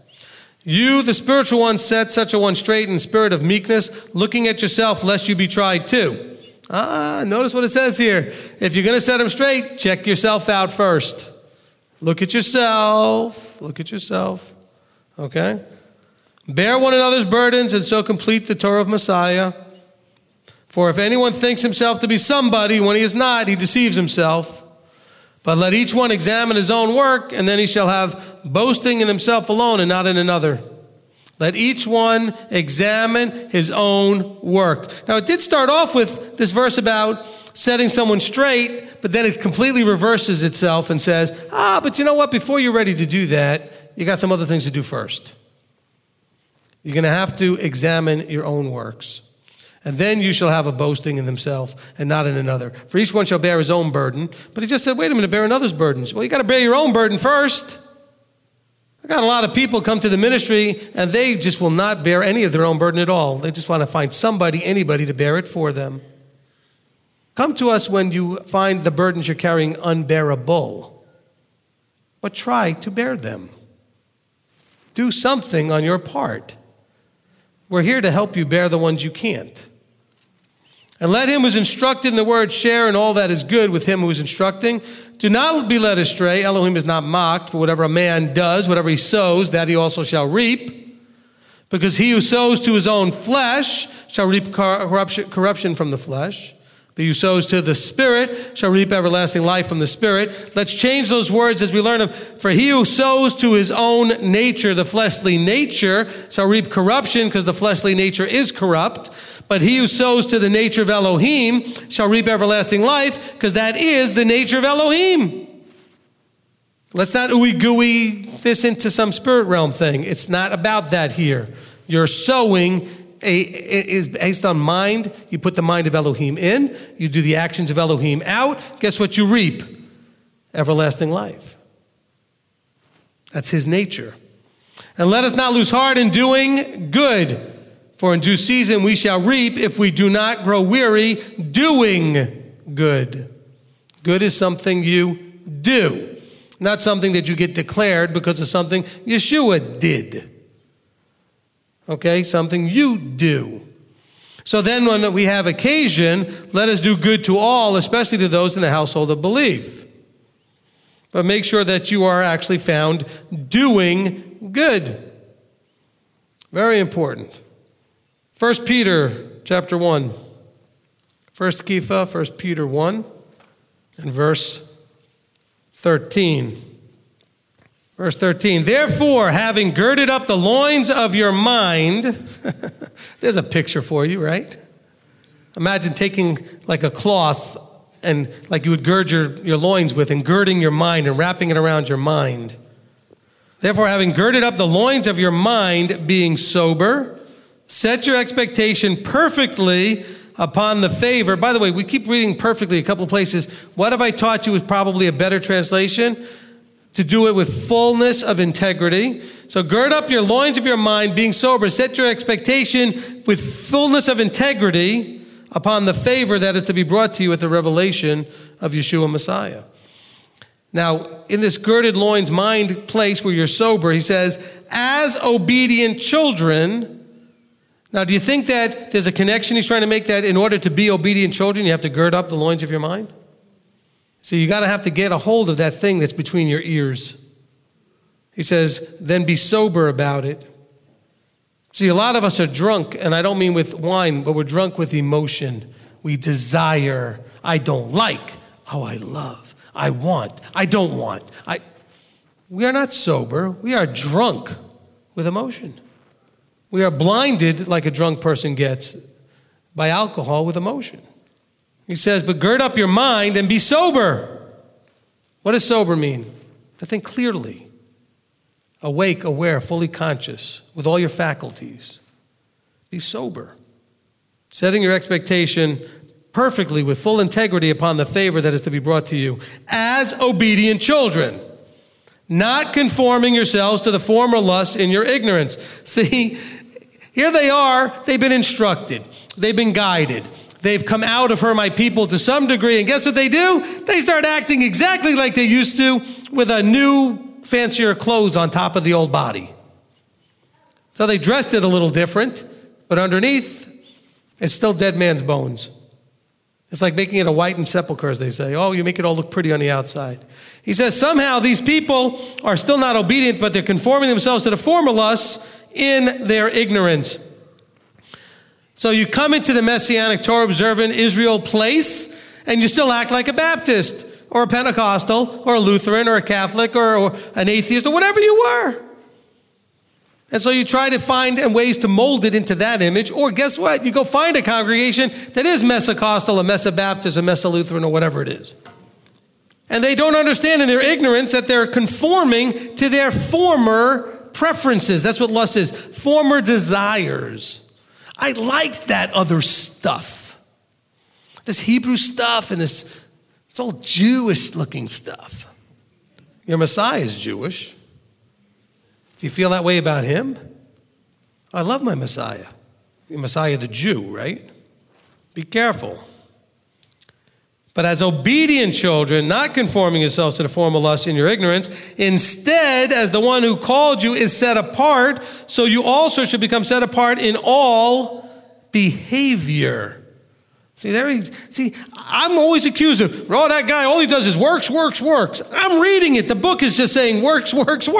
You, the spiritual ones, set such a one straight in spirit of meekness, looking at yourself lest you be tried too. Notice what it says here. If you're going to set them straight, check yourself out first. Look at yourself. Look at yourself. Okay? Bear one another's burdens and so complete the Torah of Messiah. For if anyone thinks himself to be somebody when he is not, he deceives himself. But let each one examine his own work, and then he shall have boasting in himself alone and not in another. Let each one examine his own work. Now, it did start off with this verse about setting someone straight, but then it completely reverses itself and says, but you know what? Before you're ready to do that, you got some other things to do first. You're going to have to examine your own works. And then you shall have a boasting in himself and not in another. For each one shall bear his own burden. But he just said, wait a minute, bear another's burdens. Well, you got to bear your own burden first. I got a lot of people come to the ministry and they just will not bear any of their own burden at all. They just want to find somebody, anybody to bear it for them. Come to us when you find the burdens you're carrying unbearable. But try to bear them. Do something on your part. We're here to help you bear the ones you can't. And let him who is instructed in the word share in all that is good with him who is instructing. Do not be led astray. Elohim is not mocked. For whatever a man does, whatever he sows, that he also shall reap. Because he who sows to his own flesh shall reap corruption from the flesh. But he who sows to the Spirit shall reap everlasting life from the Spirit. Let's change those words as we learn them. For he who sows to his own nature, the fleshly nature, shall reap corruption, because the fleshly nature is corrupt. But he who sows to the nature of Elohim shall reap everlasting life, because that is the nature of Elohim. Let's not ooey-gooey this into some spirit realm thing. It's not about that here. You're sowing is based on mind. You put the mind of Elohim in. You do the actions of Elohim out. Guess what you reap? Everlasting life. That's his nature. And let us not lose heart in doing good, for in due season we shall reap if we do not grow weary doing good. Good is something you do, not something that you get declared because of something Yeshua did. Okay, something you do. So then when we have occasion, let us do good to all, especially to those in the household of belief. But make sure that you are actually found doing good. Very important. 1 Peter chapter 1. First Kepha, 1 Peter 1, and verse 13. Verse 13, therefore, having girded up the loins of your mind, there's a picture for you, right? Imagine taking like a cloth and like you would gird your loins with and girding your mind and wrapping it around your mind. Therefore, having girded up the loins of your mind, being sober, set your expectation perfectly upon the favor. By the way, we keep reading perfectly a couple of places. What have I taught you is probably a better translation. To do it with fullness of integrity. So gird up your loins of your mind, being sober. Set your expectation with fullness of integrity upon the favor that is to be brought to you at the revelation of Yeshua Messiah. Now, in this girded loins mind place where you're sober, he says, as obedient children. Now, do you think that there's a connection he's trying to make, that in order to be obedient children, you have to gird up the loins of your mind? So you got to have to get a hold of that thing that's between your ears. He says, then be sober about it. See, a lot of us are drunk, and I don't mean with wine, but we're drunk with emotion. We desire. I don't like. Oh, I love. I want. I don't want. We are not sober. We are drunk with emotion. We are blinded, like a drunk person gets, by alcohol with emotion. He says, but gird up your mind and be sober. What does sober mean? To think clearly, awake, aware, fully conscious, with all your faculties. Be sober. Setting your expectation perfectly with full integrity upon the favor that is to be brought to you as obedient children, not conforming yourselves to the former lusts in your ignorance. See, here they are. They've been instructed. They've been guided. They've come out of her, my people, to some degree. And guess what they do? They start acting exactly like they used to with a new, fancier clothes on top of the old body. So they dressed it a little different, but underneath, it's still dead man's bones. It's like making it a whitened sepulcher, as they say. Oh, you make it all look pretty on the outside. He says, somehow these people are still not obedient, but they're conforming themselves to the former lusts in their ignorance. So you come into the Messianic Torah-observant Israel place, and you still act like a Baptist, or a Pentecostal, or a Lutheran, or a Catholic, or an atheist, or whatever you were. And so you try to find ways to mold it into that image, or guess what? You go find a congregation that is Messacostal, a Messa-Baptist, a Messa-Lutheran, or whatever it is. And they don't understand in their ignorance that they're conforming to their former preferences. That's what lust is, former desires. I like that other stuff. This Hebrew stuff and it's all Jewish-looking stuff. Your Messiah is Jewish. Do you feel that way about him? I love my Messiah. Your Messiah the Jew, right? Be careful. But as obedient children, not conforming yourselves to the former lust in your ignorance, instead, as the one who called you is set apart, so you also should become set apart in all behavior. See, I'm always accused of, that guy, all he does is works. I'm reading it. The book is just saying works.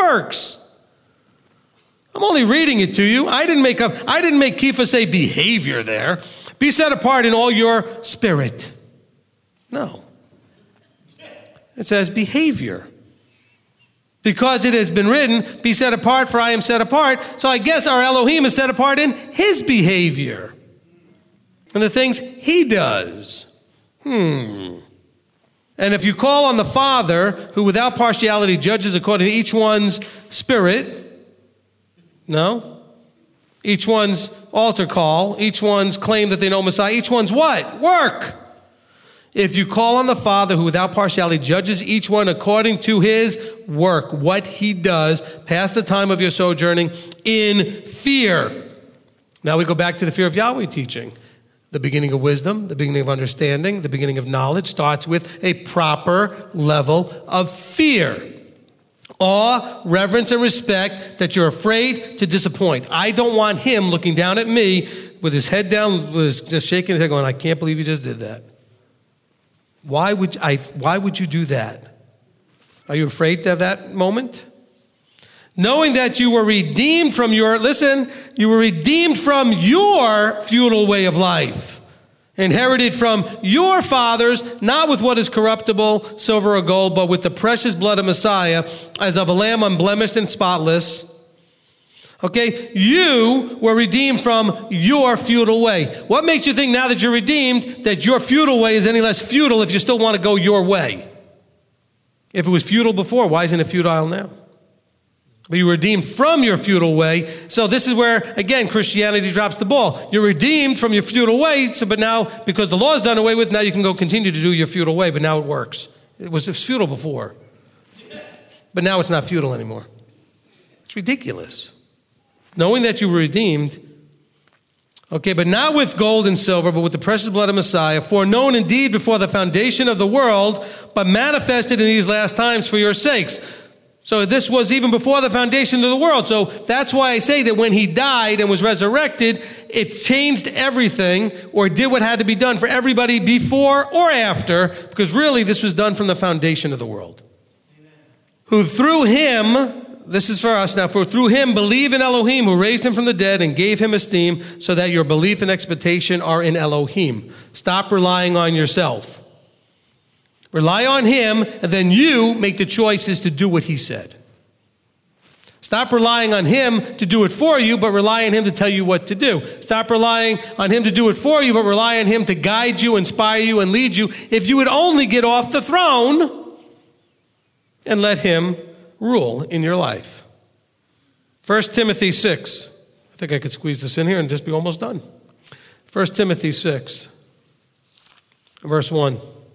I'm only reading it to you. I didn't make Kepha say behavior there. Be set apart in all your spirit. No. It says behavior. Because it has been written, be set apart, for I am set apart. So I guess our Elohim is set apart in his behavior and the things he does. And if you call on the Father, who without partiality judges according to each one's spirit, no? Each one's altar call, each one's claim that they know Messiah, each one's what? Work. If you call on the Father, who without partiality judges each one according to his work, what he does, pass the time of your sojourning in fear. Now we go back to the fear of Yahweh teaching. The beginning of wisdom, the beginning of understanding, the beginning of knowledge starts with a proper level of fear. Awe, reverence, and respect that you're afraid to disappoint. I don't want him looking down at me with his head down, just shaking his head going, I can't believe you just did that. Why would you do that? Are you afraid of that moment? Knowing that you were redeemed from your feudal way of life, inherited from your fathers, not with what is corruptible, silver or gold, but with the precious blood of Messiah, as of a lamb unblemished and spotless. Okay, you were redeemed from your feudal way. What makes you think now that you're redeemed that your feudal way is any less feudal if you still want to go your way? If it was feudal before, why isn't it futile now? But you were redeemed from your feudal way. So this is where, again, Christianity drops the ball. You're redeemed from your feudal way, but now, because the law is done away with, now you can go continue to do your feudal way, but now it works. It was feudal before. But now it's not feudal anymore. It's ridiculous. Knowing that you were redeemed, okay, but not with gold and silver, but with the precious blood of Messiah, foreknown indeed before the foundation of the world, but manifested in these last times for your sakes. So this was even before the foundation of the world. So that's why I say that when he died and was resurrected, it changed everything, or did what had to be done for everybody before or after, because really this was done from the foundation of the world. Amen. Who through him, this is for us now, for through him believe in Elohim, who raised him from the dead and gave him esteem, so that your belief and expectation are in Elohim. Stop relying on yourself. Rely on him, and then you make the choices to do what he said. Stop relying on him to do it for you, but rely on him to tell you what to do. Stop relying on him to do it for you, but rely on him to guide you, inspire you, and lead you. If you would only get off the throne and let him rule in your life. 1 Timothy 6. I think I could squeeze this in here and just be almost done. 1 Timothy 6, verse 1.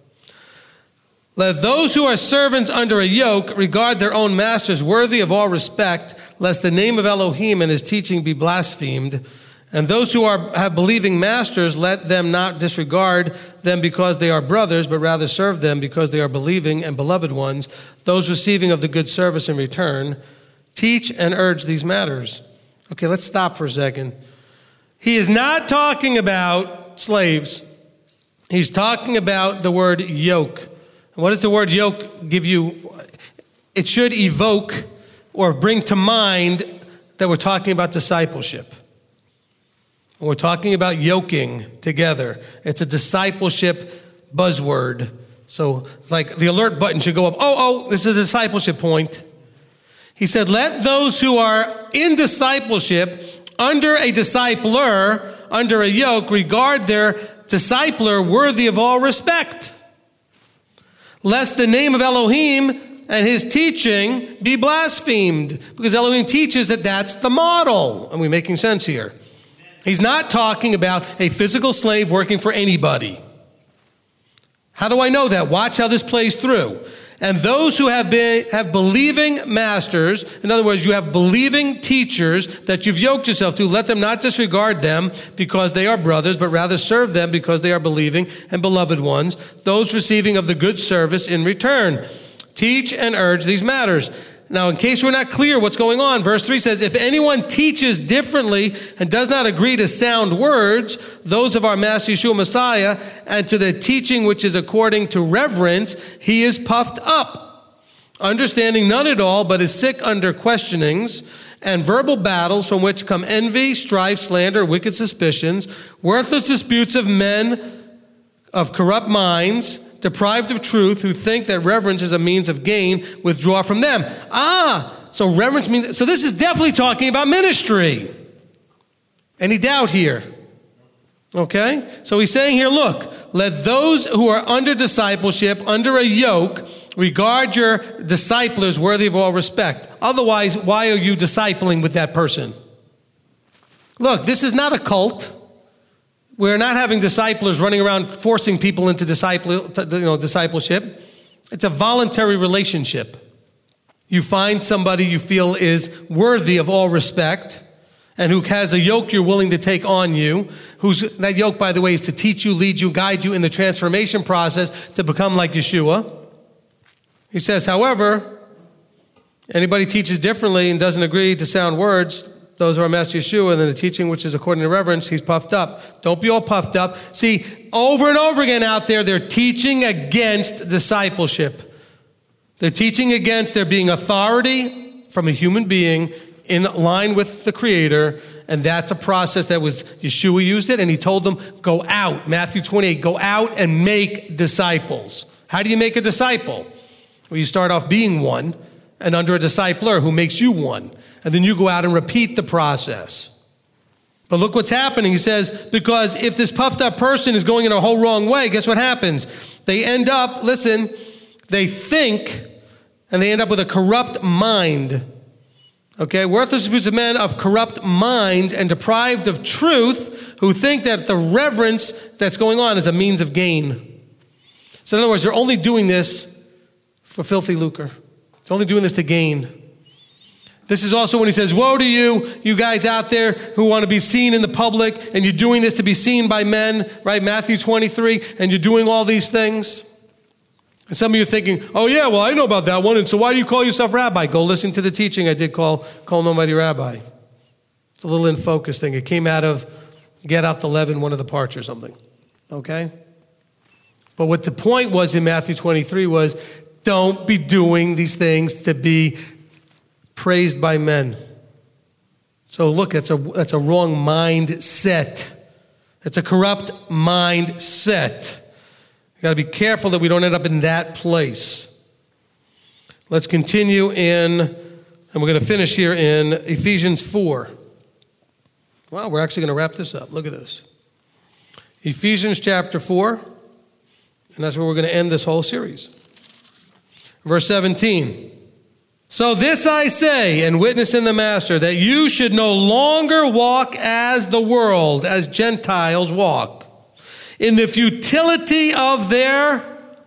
Let those who are servants under a yoke regard their own masters worthy of all respect, lest the name of Elohim and his teaching be blasphemed. And those who have believing masters, let them not disregard them because they are brothers, but rather serve them because they are believing and beloved ones, those receiving of the good service in return. Teach and urge these matters. Okay, let's stop for a second. He is not talking about slaves. He's talking about the word yoke. And what does the word yoke give you? It should evoke or bring to mind that we're talking about discipleship. We're talking about yoking together. It's a discipleship buzzword. So it's like the alert button should go up. Oh, this is a discipleship point. He said, let those who are in discipleship under a discipler, under a yoke, regard their discipler worthy of all respect, lest the name of Elohim and his teaching be blasphemed, because Elohim teaches that that's the model. Are we making sense here? He's not talking about a physical slave working for anybody. How do I know that? Watch how this plays through. And those who have believing masters, in other words, you have believing teachers that you've yoked yourself to, let them not disregard them because they are brothers, but rather serve them because they are believing and beloved ones, those receiving of the good service in return. Teach and urge these matters. Now, in case we're not clear what's going on, verse 3 says, if anyone teaches differently and does not agree to sound words, those of our Master Yeshua Messiah, and to the teaching which is according to reverence, he is puffed up, understanding none at all, but is sick under questionings and verbal battles from which come envy, strife, slander, wicked suspicions, worthless disputes of men of corrupt minds, deprived of truth, who think that reverence is a means of gain, withdraw from them. So reverence means, so this is definitely talking about ministry. Any doubt here? Okay? So he's saying here, look, let those who are under discipleship, under a yoke, regard your disciplers worthy of all respect. Otherwise, why are you discipling with that person? Look, this is not a cult. We're not having disciplers running around forcing people into discipleship. It's a voluntary relationship. You find somebody you feel is worthy of all respect and who has a yoke you're willing to take on you. That yoke, by the way, is to teach you, lead you, guide you in the transformation process to become like Yeshua. He says, however, anybody teaches differently and doesn't agree to sound words, those are our Master Yeshua, and then the teaching which is according to reverence, he's puffed up. Don't be all puffed up. See, over and over again out there, they're teaching against discipleship. They're teaching against there being authority from a human being in line with the Creator, and that's a process that was, Yeshua used it, and he told them, go out, Matthew 28, go out and make disciples. How do you make a disciple? Well, you start off being one, and under a discipler who makes you one. And then you go out and repeat the process. But look what's happening. He says, because if this puffed up person is going in a whole wrong way, guess what happens? They end up, listen, they think, and they end up with a corrupt mind. Okay, worthless disputes of men of corrupt minds and deprived of truth, who think that the reverence that's going on is a means of gain. So in other words, they're only doing this for filthy lucre. They're only doing this to gain. This is also when he says, woe to you guys out there who want to be seen in the public, and you're doing this to be seen by men, right? Matthew 23, and you're doing all these things. And some of you are thinking, oh yeah, well I know about that one, and so why do you call yourself rabbi? Go listen to the teaching I did call nobody rabbi. It's a little in focus thing. It came out of Get Out the Leaven, one of the parts or something. Okay? But what the point was in Matthew 23 was, don't be doing these things to be praised by men. So look, that's a wrong mindset. It's a corrupt mindset. You got to be careful that we don't end up in that place. Let's continue and we're going to finish here in Ephesians 4. Wow, we're actually going to wrap this up. Look at this. Ephesians chapter 4, and that's where we're going to end this whole series. Verse 17. So this I say and witness in the Master, that you should no longer walk as the world, as Gentiles walk, in the futility of their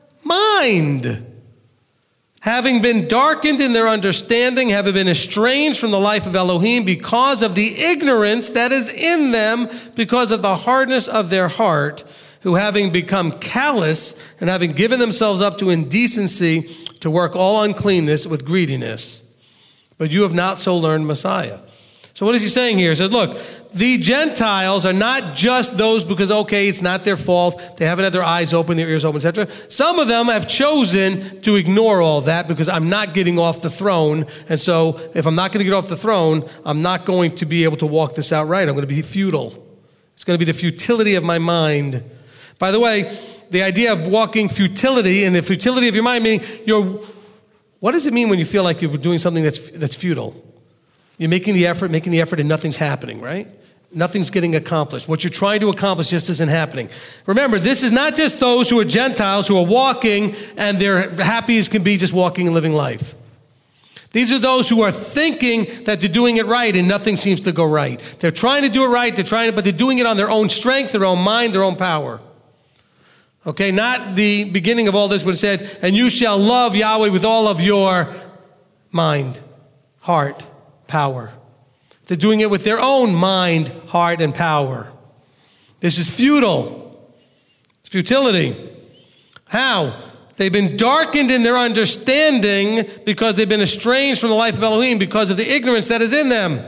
mind, having been darkened in their understanding, having been estranged from the life of Elohim because of the ignorance that is in them, because of the hardness of their heart, who having become callous and having given themselves up to indecency, to work all uncleanness with greediness. But you have not so learned Messiah. So what is he saying here? He says, look, the Gentiles are not just those because, okay, it's not their fault. They haven't had their eyes open, their ears open, etc. Some of them have chosen to ignore all that because I'm not getting off the throne. And so if I'm not going to get off the throne, I'm not going to be able to walk this out right. I'm going to be futile. It's going to be the futility of my mind. By the way, the idea of walking futility and the futility of your mind, meaning what does it mean when you feel like you're doing something that's futile? You're making the effort, and nothing's happening, right? Nothing's getting accomplished. What you're trying to accomplish just isn't happening. Remember, this is not just those who are Gentiles who are walking and they're happy as can be just walking and living life. These are those who are thinking that they're doing it right and nothing seems to go right. They're trying to do it right, but they're doing it on their own strength, their own mind, their own power. Okay, not the beginning of all this when it said, and you shall love Yahweh with all of your mind, heart, power. They're doing it with their own mind, heart, and power. This is futile. It's futility. How? They've been darkened in their understanding because they've been estranged from the life of Elohim because of the ignorance that is in them.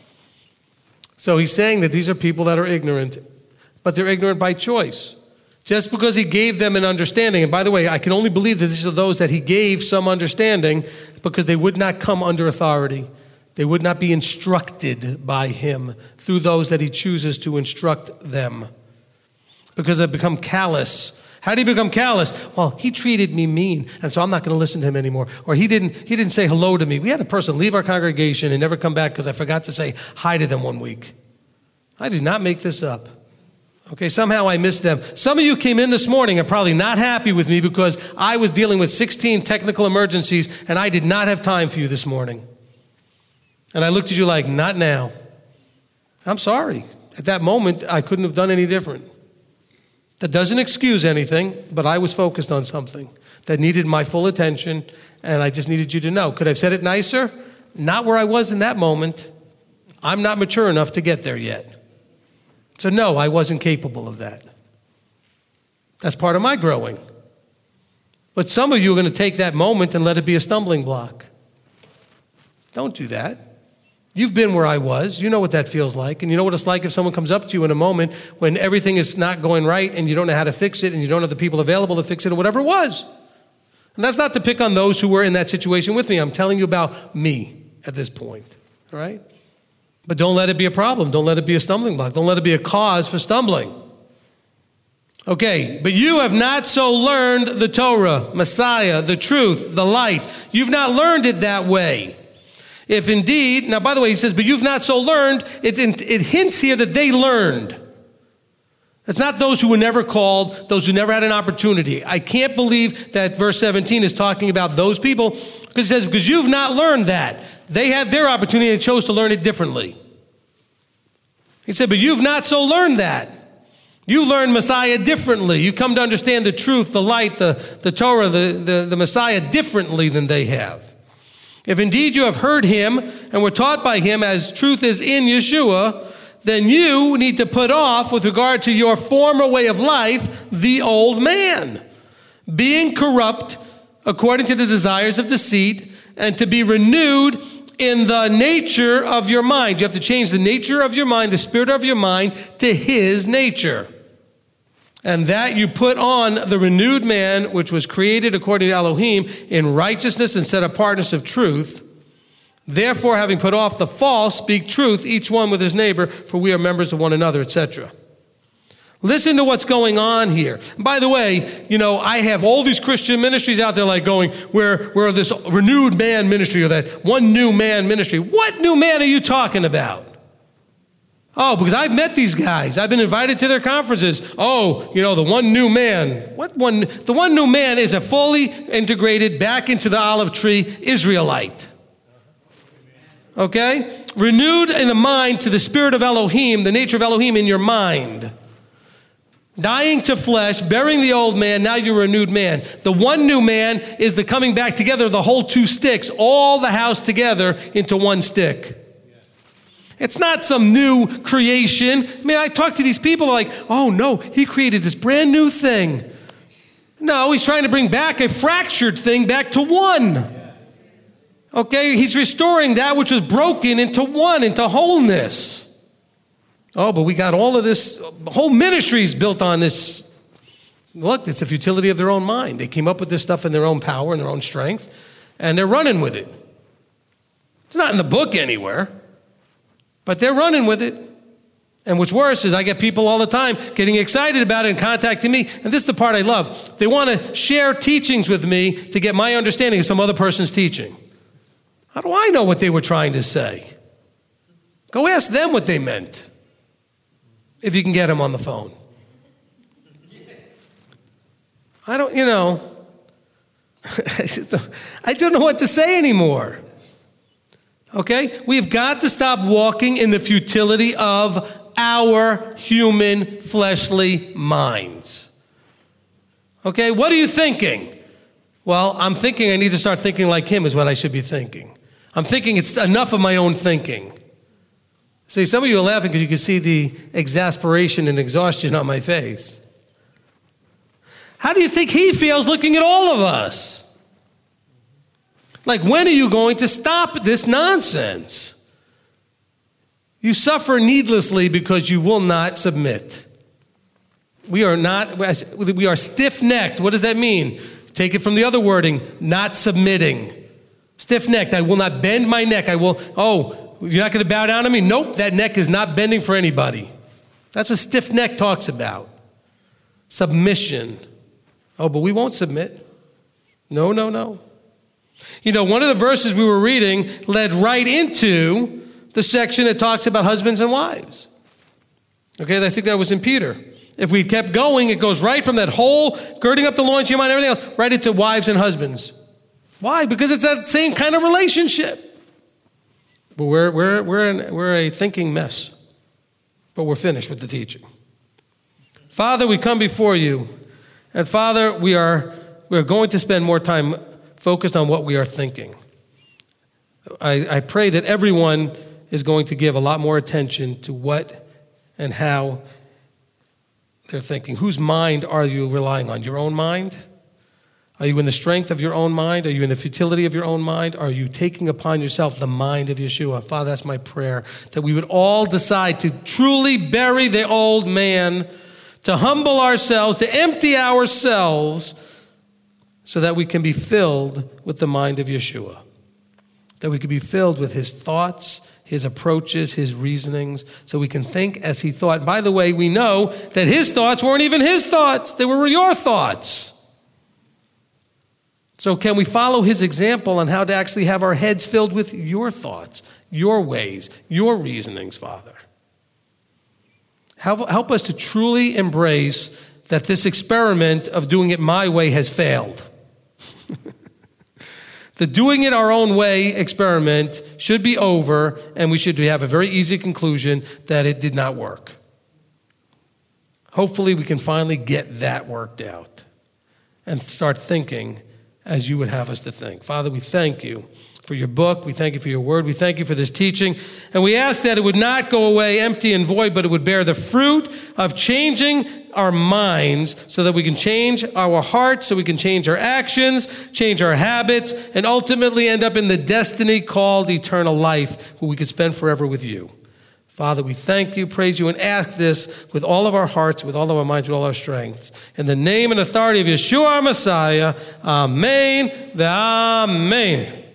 So he's saying that these are people that are ignorant, but they're ignorant by choice. Just because he gave them an understanding. And by the way, I can only believe that these are those that he gave some understanding because they would not come under authority. They would not be instructed by him through those that he chooses to instruct them because they've become callous. How do you become callous? Well, he treated me mean, and so I'm not going to listen to him anymore. Or he didn't say hello to me. We had a person leave our congregation and never come back because I forgot to say hi to them one week. I did not make this up. Okay, somehow I missed them. Some of you came in this morning and probably not happy with me because I was dealing with 16 technical emergencies and I did not have time for you this morning. And I looked at you like, not now. I'm sorry. At that moment, I couldn't have done any different. That doesn't excuse anything, but I was focused on something that needed my full attention, and I just needed you to know. Could I have said it nicer? Not where I was in that moment. I'm not mature enough to get there yet. So no, I wasn't capable of that. That's part of my growing. But some of you are going to take that moment and let it be a stumbling block. Don't do that. You've been where I was. You know what that feels like. And you know what it's like if someone comes up to you in a moment when everything is not going right and you don't know how to fix it and you don't have the people available to fix it or whatever it was. And that's not to pick on those who were in that situation with me. I'm telling you about me at this point. All right? But don't let it be a problem. Don't let it be a stumbling block. Don't let it be a cause for stumbling. Okay, but you have not so learned the Torah, Messiah, the truth, the light. You've not learned it that way. If indeed, now by the way, he says, but you've not so learned, it hints here that they learned. It's not those who were never called, those who never had an opportunity. I can't believe that verse 17 is talking about those people, because it says, because you've not learned that. They had their opportunity and chose to learn it differently. He said, but you've not so learned that. You learned Messiah differently. You come to understand the truth, the light, the Torah, the Messiah differently than they have. If indeed you have heard him and were taught by him as truth is in Yeshua, then you need to put off, with regard to your former way of life, the old man, being corrupt according to the desires of deceit, and to be renewed in the nature of your mind. You have to change the nature of your mind, the spirit of your mind, to his nature. And that you put on the renewed man, which was created according to Elohim in righteousness and set apartness of truth. Therefore, having put off the false, speak truth, each one with his neighbor, for we are members of one another, etc. Listen to what's going on here. By the way, I have all these Christian ministries out there like going, we're this renewed man ministry or that one new man ministry. What new man are you talking about? Oh, because I've met these guys. I've been invited to their conferences. Oh, the one new man. The one new man is a fully integrated, back into the olive tree Israelite. Okay? Renewed in the mind to the spirit of Elohim, the nature of Elohim in your mind. Dying to flesh, burying the old man, now you're a renewed man. The one new man is the coming back together of the whole two sticks, all the house together into one stick. It's not some new creation. I talk to these people like, oh no, he created this brand new thing. No, he's trying to bring back a fractured thing back to one. Okay, he's restoring that which was broken into one, into wholeness. Oh, but we got all of this, whole ministries built on this. Look, it's the futility of their own mind. They came up with this stuff in their own power and their own strength, and they're running with it. It's not in the book anywhere, but they're running with it. And what's worse is I get people all the time getting excited about it and contacting me, and this is the part I love. They want to share teachings with me to get my understanding of some other person's teaching. How do I know what they were trying to say? Go ask them what they meant, if you can get them on the phone. I don't know what to say anymore. Okay? We've got to stop walking in the futility of our human fleshly minds. Okay? What are you thinking? Well, I'm thinking I need to start thinking like him is what I should be thinking. I'm thinking it's enough of my own thinking. See, some of you are laughing because you can see the exasperation and exhaustion on my face. How do you think he feels looking at all of us? Like, when are you going to stop this nonsense? You suffer needlessly because you will not submit. We are stiff-necked. What does that mean? Take it from the other wording, not submitting. Stiff-necked, I will not bend my neck. You're not going to bow down to me? Nope, that neck is not bending for anybody. That's what stiff neck talks about. Submission. Oh, but we won't submit. No. One of the verses we were reading led right into the section that talks about husbands and wives. Okay, I think that was in Peter. If we kept going, it goes right from that whole girding up the loins of your mind, everything else, right into wives and husbands. Why? Because it's that same kind of relationship. But we're a thinking mess. But we're finished with the teaching. Father, we come before you. And Father, we are going to spend more time focused on what we are thinking. I pray that everyone is going to give a lot more attention to what and how they're thinking. Whose mind are you relying on? Your own mind? Are you in the strength of your own mind? Are you in the futility of your own mind? Are you taking upon yourself the mind of Yeshua? Father, that's my prayer, that we would all decide to truly bury the old man, to humble ourselves, to empty ourselves, so that we can be filled with the mind of Yeshua, that we can be filled with his thoughts, his approaches, his reasonings, so we can think as he thought. By the way, we know that his thoughts weren't even his thoughts. They were your thoughts. So can we follow his example on how to actually have our heads filled with your thoughts, your ways, your reasonings, Father? Help us to truly embrace that this experiment of doing it my way has failed. The doing it our own way experiment should be over, and we should have a very easy conclusion that it did not work. Hopefully we can finally get that worked out and start thinking as you would have us to think. Father, we thank you for your book. We thank you for your word. We thank you for this teaching. And we ask that it would not go away empty and void, but it would bear the fruit of changing our minds so that we can change our hearts, so we can change our actions, change our habits, and ultimately end up in the destiny called eternal life, where we could spend forever with you. Father, we thank you, praise you, and ask this with all of our hearts, with all of our minds, with all our strengths. In the name and authority of Yeshua, our Messiah, Amen, Amen.